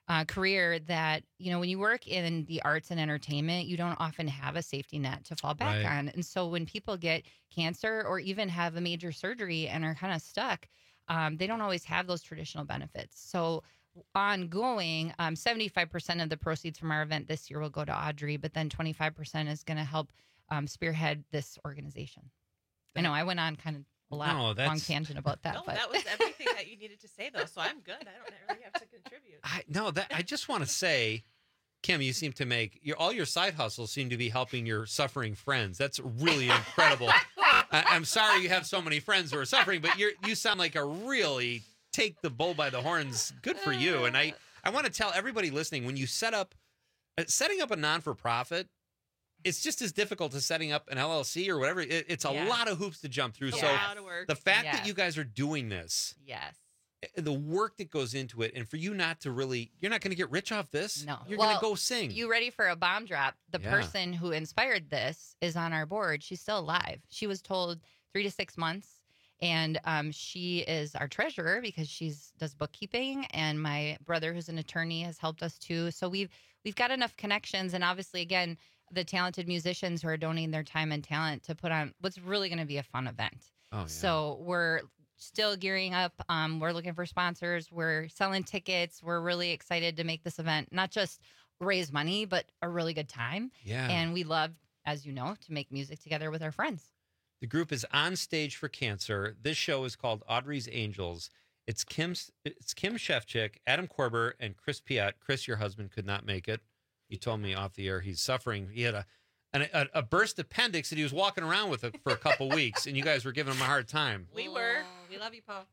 uh, career that, you know, when you work in the arts and entertainment, you don't often have a safety net to fall back Right. on. And so when people get cancer or even have a major surgery and are kind of stuck, um, they don't always have those traditional benefits. So ongoing, um, seventy-five percent of the proceeds from our event this year will go to Audrey, but then twenty-five percent is going to help um, spearhead this organization. I know I went on kind of a lot No, long that's- tangent about that, No, but that was everything that you needed to say, though. So I'm good. I don't really have to contribute. I no, that I just want to say, Kim, you seem to make your all your side hustles seem to be helping your suffering friends. That's really incredible. I, I'm sorry you have so many friends who are suffering, but you you sound like a really take the bull by the horns. Good for you. And I I want to tell everybody listening, when you set up uh, setting up a non for profit, it's just as difficult as setting up an L L C or whatever. It, it's a Yeah. lot of hoops to jump through. Yes. So A lot of work. the fact Yes. that you guys are doing this, yes. the work that goes into it, and for you not to really, you're not going to get rich off this. No. You're Well, going to go sing. You ready for a bomb drop? The Yeah. person who inspired this is on our board. She's still alive. She was told three to six months. And um, she is our treasurer because she's does bookkeeping, and my brother, who's an attorney, has helped us too. So we've we've got enough connections, and obviously, again, the talented musicians who are donating their time and talent to put on what's really going to be a fun event. Oh, yeah. So we're still gearing up. Um, we're looking for sponsors. We're selling tickets. We're really excited to make this event not just raise money, but a really good time. Yeah. And we love, as you know, to make music together with our friends. The group is On Stage for Cancer. This show is called Audrey's Angels. It's Kim's. It's Kim Shefchick, Adam Korber, and Chris Piat. Chris, your husband, could not make it. He told me off the air he's suffering. He had a an, a, a burst appendix that he was walking around with it for a couple weeks, and you guys were giving him a hard time. We were. We love you, Paul.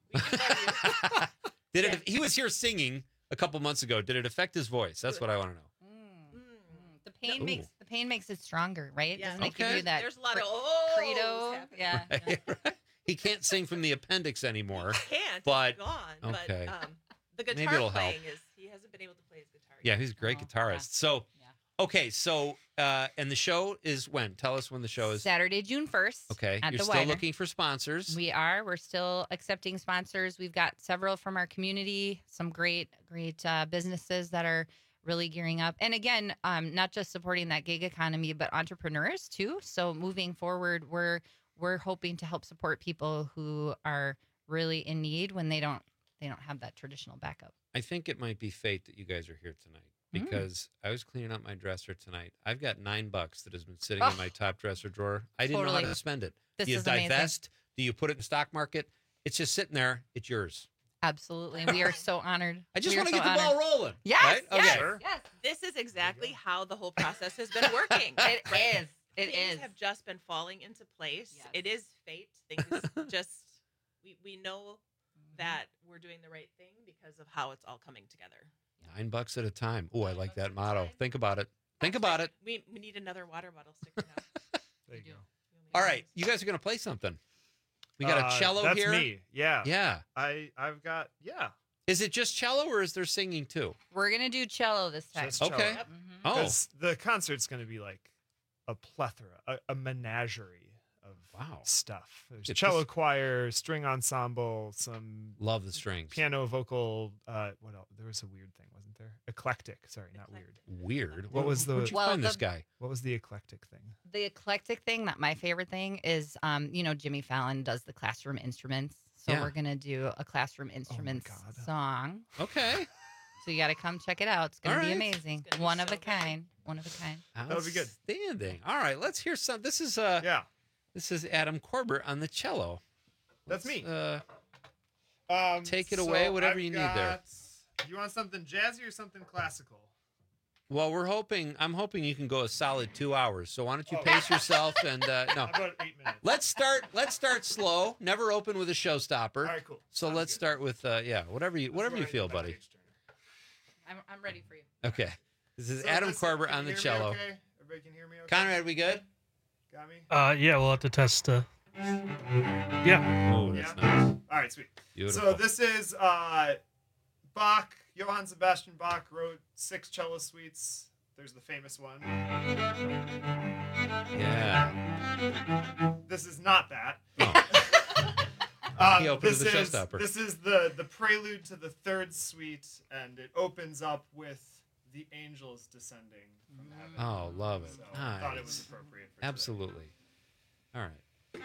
Did it? He was here singing a couple months ago. Did it affect his voice? That's what I want to know. The pain Ooh. makes the pain makes it stronger, right? Yeah. Doesn't it give Okay. you that There's a lot cre- of ohs credo? happening. Yeah. He can't sing from the appendix anymore. Can't. But it's gone. okay. But um, the Maybe guitar it'll help. playing is he hasn't been able to play his guitar. Yeah, he's a great Oh, guitarist. So, okay, so uh, and the show is when? Tell us when the show is. Saturday, June first. Okay, at you're the still Wider. looking for sponsors. We are. We're still accepting sponsors. We've got several from our community, some great, great uh, businesses that are really gearing up. And again, um, not just supporting that gig economy, but entrepreneurs too. So moving forward, we're we're hoping to help support people who are really in need when they don't they don't have that traditional backup. I think it might be fate that you guys are here tonight Mm. because I was cleaning up my dresser tonight. I've got nine bucks that has been sitting Oh. in my top dresser drawer. I didn't know Totally. how to spend it. This Do you is amazing. divest? Do you put it in the stock market? It's just sitting there. It's yours. Absolutely. We are so honored. I just We are want to so get the ball honored. rolling. Yes, Right? yes, Okay. yes. This is exactly how the whole process has been working. It is. It Things is. have just been falling into place. Yes. It is fate. Things just we we know that we're doing the right thing because of how it's all coming together. Nine bucks at a time. Oh, I like that motto. Think about it. Think about it. We we need another water bottle sticker now. There you go. All right, you guys are going to play something. We got Uh, a cello that's here. me. Yeah. Yeah. I I've got yeah. Is it just cello or is there singing too? We're gonna do cello this time. Just cello. Okay. Yep. Oh. 'Cause the concert's going to be like a plethora, a, a menagerie of Wow. stuff. There's Get cello this- choir, string ensemble, some Love the strings. piano, vocal. Uh, what else? There was a weird thing, wasn't there? Eclectic. Sorry, not weird. Weird. What was the? Where'd you Well, find this the- guy? What was the eclectic thing? The eclectic thing, that my favorite thing is, um, you know, Jimmy Fallon does the classroom instruments. So Yeah. we're gonna do a classroom instruments God. song. Okay. So you got to come check it out. It's gonna All be right. amazing. It's gonna be One so of a good. kind. One of a kind. would be good. Outstanding. All right, let's hear some. This is uh Yeah, this is Adam Corbett on the cello. that's Let's, me. Uh, Um, take it away, whatever I've you need there. got- You want something jazzy or something classical? well, we're hoping. I'm hoping you can go a solid two hours. So why don't you Oh. pace yourself and uh, no. About eight minutes. Let's start. Let's start slow. Never open with a showstopper. All right, cool. So Sounds let's good. start with uh, yeah, whatever you whatever you That's feel, where I buddy. get my page I'm, I'm ready for you. Okay. This is So Adam listen, Corbett can on you the hear me cello. Okay? Everybody can hear me okay? Conrad, we good? Got me? Uh, yeah, we'll have to test. Uh, yeah. Oh, that's Yeah. nice. All right, sweet. Beautiful. So this is uh, Bach. Johann Sebastian Bach wrote six cello suites. There's the famous one. Yeah. This is not that. Oh. Uh, he opened this with the is, showstopper. This is the, the prelude to the third suite, and it opens up with the angels descending from heaven. Oh, love it. So nice. I thought it was appropriate for Absolutely. All right.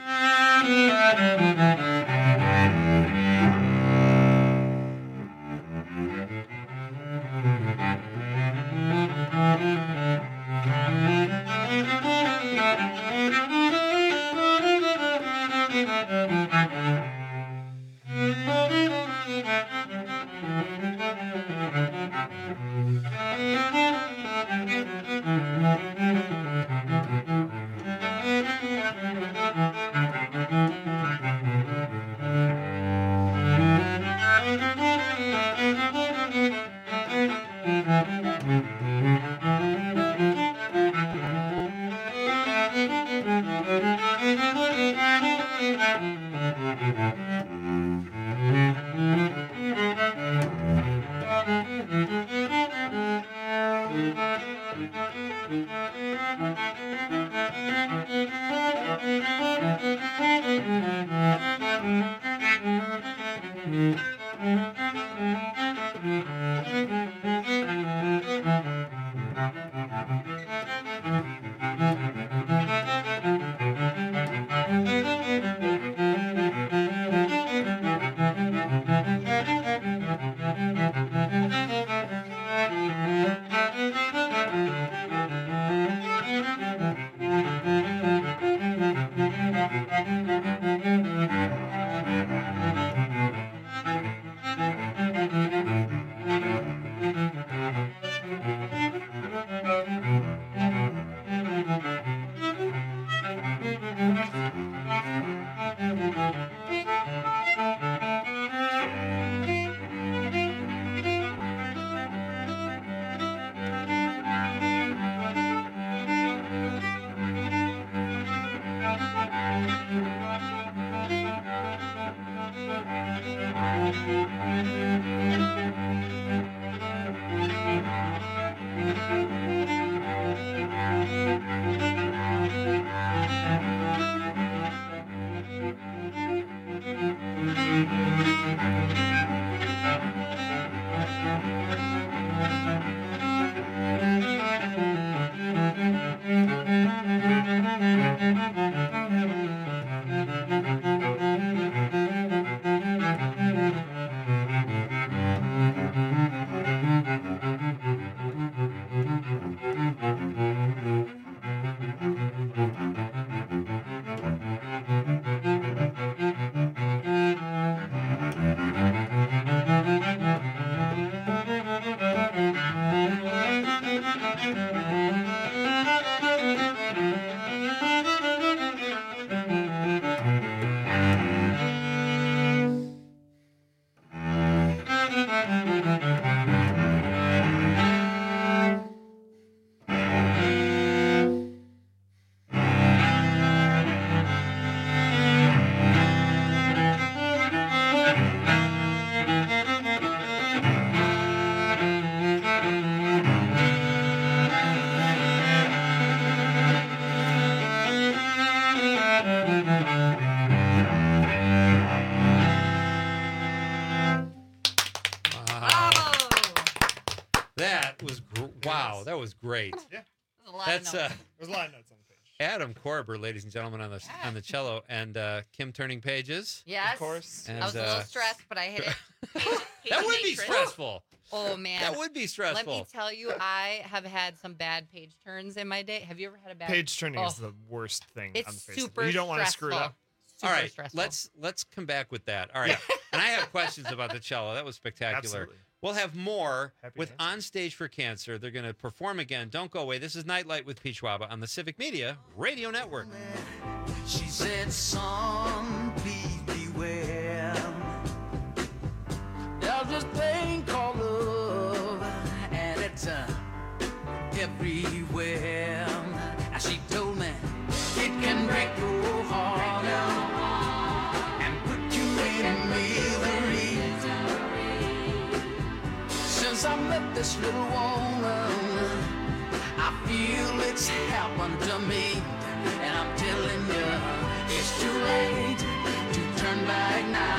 That was gr- wow. That was great. Yeah. There's a lot That's of uh, notes. There's a lot of notes on the page. Adam Korber, ladies and gentlemen, on the on the cello, and uh, Kim turning pages. Yes. Of course. And, I was a uh, little stressed, but I hit it. that would be Matrix. stressful. Oh man, That would be stressful. Let me tell you, I have had some bad page turns in my day. Have you ever had a bad Page turning oh, is the worst thing It's on the face super of it. You don't want to screw it stressful. up. Super All right, stressful. let's let's come back with that. All right, and I have questions about the cello. That was spectacular. Absolutely. We'll have more Happy with to answer. On Stage for Cancer. They're going to perform again. Don't go away. This is Nightlight with Pete Schwaba on the Civic Media Radio Network. She said, son, please beware. There's this thing called love, and it's uh, everywhere. And she told me it can break your heart and put you in misery. Since I met this little woman, I feel it's happened to me. And I'm telling you, it's too late to turn back now.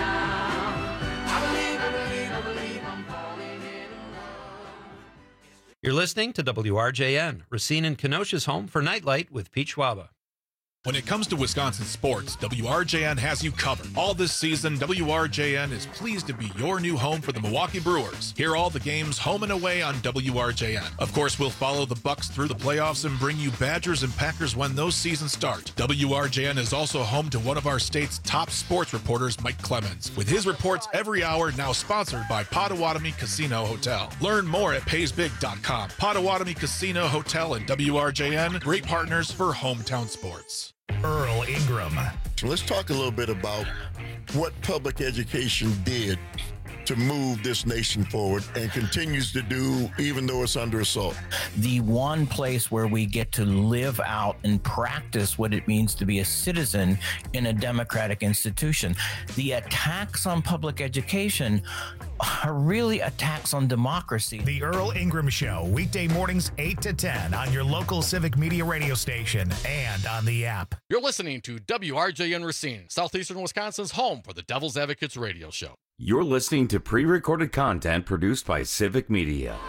You're listening to W R J N, Racine and Kenosha's home for Nightlight with Pete Schwaba. When it comes to Wisconsin sports, W R J N has you covered. All this season, W R J N is pleased to be your new home for the Milwaukee Brewers. Hear all the games home and away on W R J N. Of course, we'll follow the Bucks through the playoffs and bring you Badgers and Packers when those seasons start. W R J N is also home to one of our state's top sports reporters, Mike Clemens, with his reports every hour, now sponsored by Potawatomi Casino Hotel. Learn more at pays big dot com. Potawatomi Casino Hotel and W R J N, great partners for hometown sports. Earl Ingram. So let's talk a little bit about what public education did to move this nation forward and continues to do even though it's under assault. The one place where we get to live out and practice what it means to be a citizen in a democratic institution. The attacks on public education are really attacks on democracy. The Earl Ingram Show, weekday mornings eight to ten on your local Civic Media radio station and on the app. You're listening to W R J N Racine, Southeastern Wisconsin's home for the Devil's Advocates radio show. You're listening to pre-recorded content produced by Civic Media.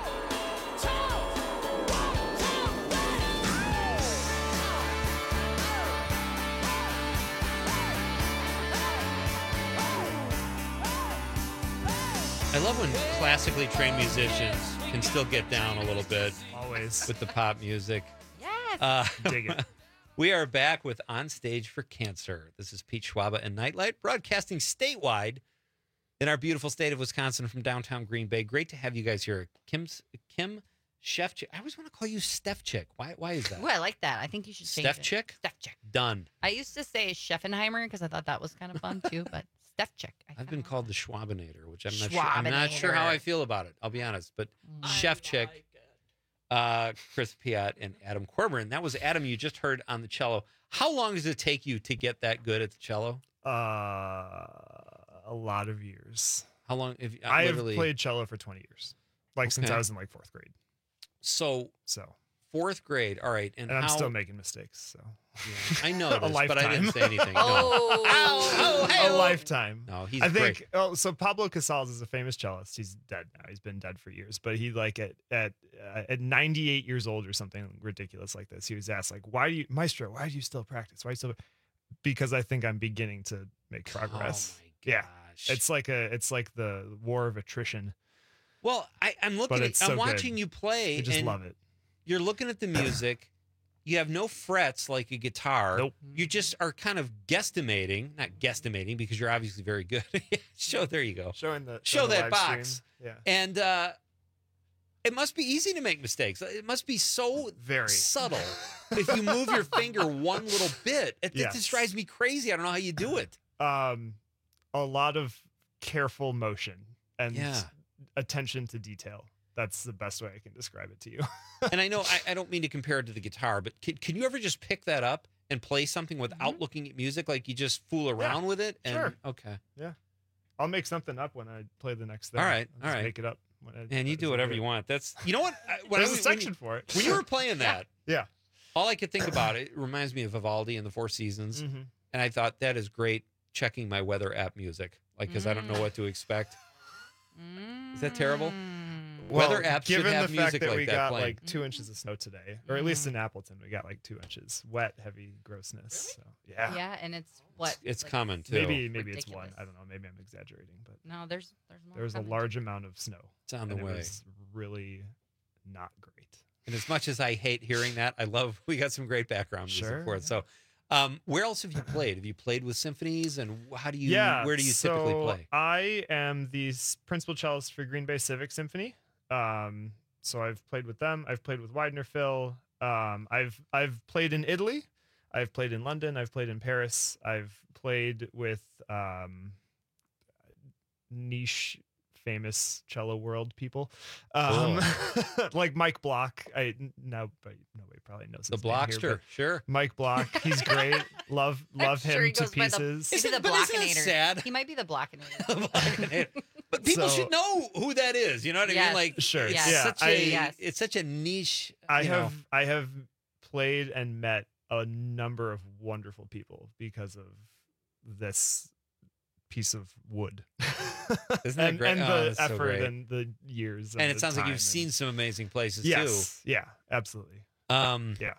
I love when classically trained musicians can still get down a little bit. Always. With the pop music. Yes. Uh, Dig it. We are back with On Stage for Cancer. This is Pete Schwaba and Nightlight, broadcasting statewide in our beautiful state of Wisconsin from downtown Green Bay. Great to have you guys here. Kim's, Kim Chef. I always want to call you Steph Chick. Why Why is that? Ooh, I like that. I think you should change Steph it. Chick? Steph Chick. Done. I used to say Scheffenheimer because I thought that was kind of fun too, but Steph Chick. I I've been called the Schwabinator, which I'm not sure. I'm not sure how I feel about it. I'll be honest. But Chef Chick, uh, Chris Piat, and Adam Corcoran. That was Adam you just heard on the cello. How long does it take you to get that good at the cello? Uh, a lot of years. How long? If uh, I have literally- played cello for twenty years, like since Okay. I was in like fourth grade. So, so fourth grade. All right, and, And I'm how, still making mistakes. So I know a this, lifetime. but I didn't say anything. No. Oh, oh, hey, a lifetime. No, he's I think. great. Oh, so Pablo Casals is a famous cellist. He's dead now. He's been dead for years. But he like at at uh, at ninety-eight years old or something ridiculous like this. He was asked like, "Why do you, Maestro? Why do you still practice? Why do you still?" Because I think I'm beginning to make progress. Oh my Yeah, it's like a it's like the war of attrition. Well, I, I'm But looking. At, it's I'm so watching good. you play. I just and love it. You're looking at the music. You have no frets like a guitar. Nope. You just are kind of guesstimating, not guesstimating because you're obviously very good. Show there you go. Showing the Show showing the that live box. stream. Yeah. And uh, it must be easy to make mistakes. It must be so Very. subtle. If you move your finger one little bit, it, it Yes. just drives me crazy. I don't know how you do it. Um, a lot of careful motion and Yeah. attention to detail. That's the best way I can describe it to you. And I know I, I don't mean to compare it to the guitar, but can, can you ever just pick that up and play something without looking at music? Like you just fool around with it? And, sure. Okay. Yeah. I'll make something up when I play the next thing. All right, I'll all just right. Make it up. When I, And you do whatever you want. That's you know what? I- When There's I, a was- section when you, for it. When you were playing that, Yeah. all I could think about it reminds me of Vivaldi and the Four Seasons, Mhm. and I thought that is great. Checking my weather app music, like because I don't know what to expect. Is that terrible? Well, weather apps should given have the music fact that like we that got playing. like two inches of snow today, or at least in Appleton, we got like two inches. Wet, heavy grossness. So yeah. Yeah, and it's what It's like, coming too. Maybe maybe it's ridiculous. one. I don't know. Maybe I'm exaggerating, but No, there's there's more. there was a coming. large amount of snow. It's on the and way. It was really not great. And as much as I hate hearing that, I love we got some great background music Sure, for it. So, um, where else have you played? Have you played with symphonies, and how do you? yeah. Where do you so typically play? I am the s- principal cellist for Green Bay Civic Symphony. Um, so I've played with them. I've played with Widener Phil. Um, I've I've played in Italy. I've played in London. I've played in Paris. I've played with um, niche, famous cello world people, um, like Mike Block. I now, but nobody probably knows The his name here, Blockster, but sure. Mike Block. He's great. Love love I'm him sure he to goes by the- pieces. He's the but isn't that Blockinator. sad? He might be the Blockinator. But people So- should know who that is. You know what I Yes. mean? Like, Sure. it's Yeah, such I- a Yes. it's such a niche. I you have know. I have played and met a number of wonderful people because of this piece of wood. Isn't that and, great? And Oh, the that's so effort great. and the years. And it the sounds like time you've and- seen some amazing places Yes. too. Yeah, absolutely. Um, yeah.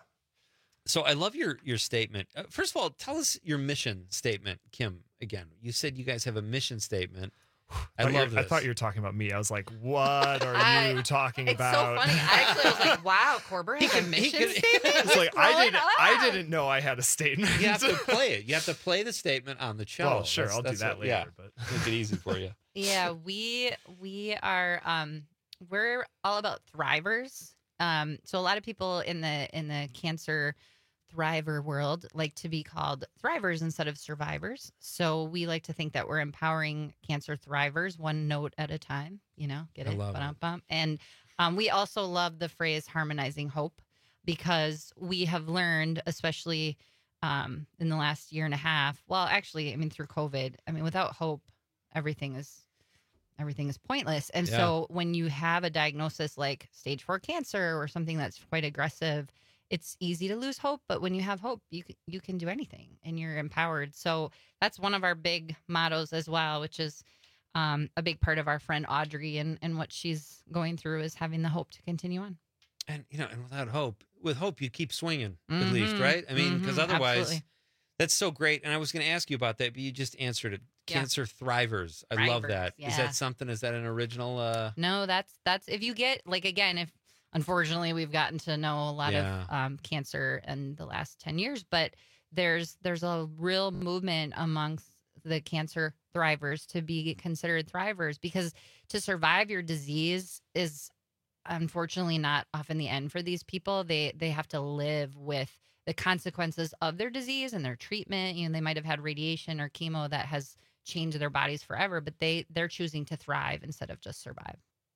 So I love your your statement. Uh, first of all, tell us your mission statement, Kim. Again, you said you guys have a mission statement. I thought you were- love this. I thought you were talking about me. I was like, what are I- you talking It's about? so funny. I actually was like, wow, Corber has a mission statement. It's like I Scroll it didn't. I didn't know I had a statement. You have to play it. You have to play the statement on the cello. Well, sure, That's- I'll do that's that what- yeah. later, but- make it easy for you. Yeah, we we are um we're all about thrivers. Um so a lot of people in the in the cancer thriver world like to be called thrivers instead of survivors. So we like to think that we're empowering cancer thrivers one note at a time, you know, get I it? love it. Ba-dum-bum. And um we also love the phrase harmonizing hope because we have learned, especially um in the last year and a half, well actually, I mean through COVID, I mean without hope everything is everything is pointless. And Yeah. so when you have a diagnosis like stage four cancer or something that's quite aggressive, it's easy to lose hope. But when you have hope, you can, you can do anything and you're empowered. So that's one of our big mottos as well, which is um, a big part of our friend Audrey and, and what she's going through is having the hope to continue on. And you know, and without hope, with hope, you keep swinging at least, Mhm. right? I mean, because Mhm. otherwise, Absolutely. that's so great. And I was going to ask you about that, but you just answered it. Yeah. Cancer thrivers. I love Thrivers, that. Is yeah. that something? Is that an original? Uh, No, that's that's if you get like again, if unfortunately we've gotten to know a lot Yeah. of um, cancer in the last ten years, but there's there's a real movement amongst the cancer thrivers to be considered thrivers because to survive your disease is unfortunately not often the end for these people. They they have to live with the consequences of their disease and their treatment. You know, they might have had radiation or chemo that has changed their bodies forever, but they they're choosing to thrive instead of just survive.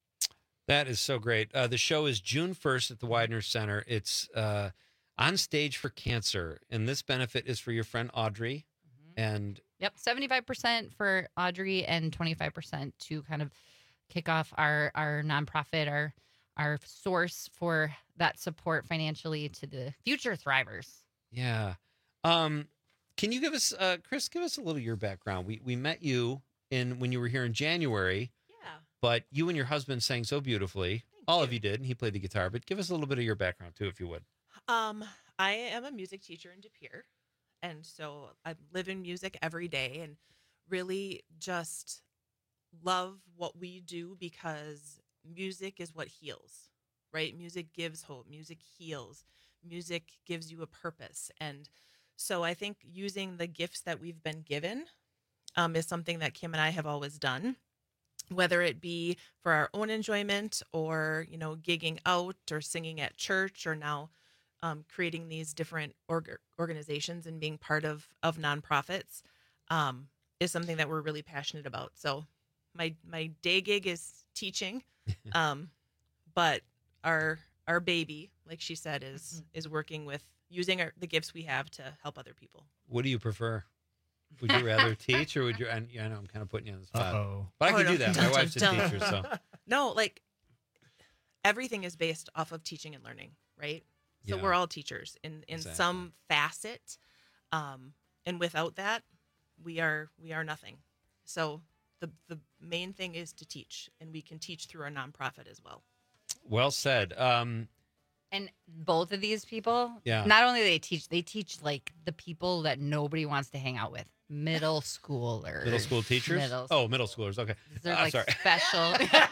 That is so great. Uh, the show is June first at the Widener Center. It's uh, On Stage for Cancer, and this benefit is for your friend Audrey. And Yep, seventy-five percent for Audrey and twenty-five percent to kind of kick off our our nonprofit, our our source for that support financially to the future thrivers. yeah, um, can you give us, uh, Chris? Give us a little of your background. We we met you in when you were here in January. Yeah. But you and your husband sang so beautifully. All of you did, and he played the guitar. But give us a little bit of your background too, if you would. Um, I am a music teacher in De Pere, and so I live in music every day and really just love what we do because music is what heals, right? Music gives hope, music heals, music gives you a purpose. And so I think using the gifts that we've been given um, is something that Kim and I have always done, whether it be for our own enjoyment or, you know, gigging out or singing at church or now um, creating these different org- organizations and being part of, of nonprofits um, is something that we're really passionate about. So my, my day gig is teaching, um, but our, our baby, like she said, is, is working with using our, the gifts we have to help other people. What do you prefer? Would you rather teach, or would you? And I know I'm kind of putting you on the spot, Uh-oh. but I Oh, can no. do that. My Dun, wife's a dun, dun. teacher, so No, like everything is based off of teaching and learning, right? So Yeah. we're all teachers in, in Exactly. some facet. Um, and without that, we are we are nothing. So the the main thing is to teach, and we can teach through our nonprofit as well. well said. Um, And both of these people, Yeah. not only do they teach, they teach like the people that nobody wants to hang out with. Middle schoolers. middle school teachers. Middle oh, middle schoolers. Okay, They're Uh, like sorry. special.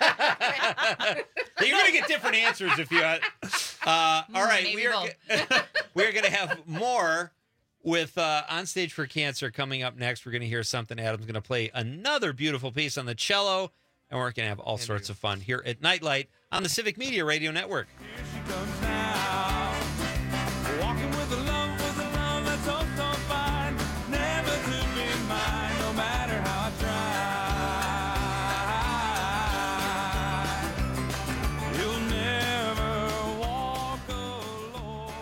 You're going to get different answers if you. Uh, uh, all right, Maybe we are both. we're going to have more with uh, On Stage for Cancer coming up next. We're going to hear something. Adam's going to play another beautiful piece on the cello, and we're going to have all sorts of fun here at Nightlight on the Civic Media Radio Network. Walking with a love, with a love that's oh so fine, never to be mine, no matter how I try. You'll never walk alone.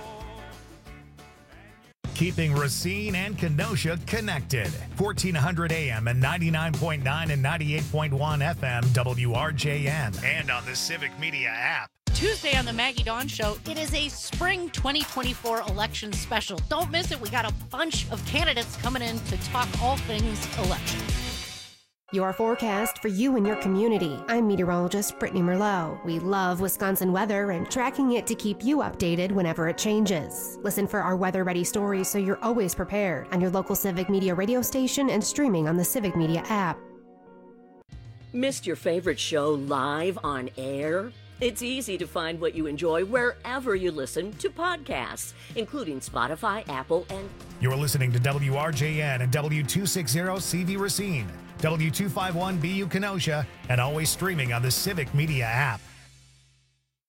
Keeping Racine and Kenosha connected. fourteen hundred A M and ninety-nine point nine and ninety-eight point one F M W R J N. And on the Civic Media app. Tuesday on the Maggie Dawn Show, it is a spring twenty twenty-four election special. Don't miss it. We got a bunch of candidates coming in to talk all things election. Your forecast for you and your community. I'm meteorologist Brittany Merlot. We love Wisconsin weather and tracking it to keep you updated whenever it changes. Listen for our weather-ready stories so you're always prepared on your local Civic Media radio station and streaming on the Civic Media app. Missed your favorite show live on air? It's easy to find what you enjoy wherever you listen to podcasts, including Spotify, Apple, and... You're listening to W R J N and W two sixty C V Racine, W two fifty-one B U Kenosha, and always streaming on the Civic Media app.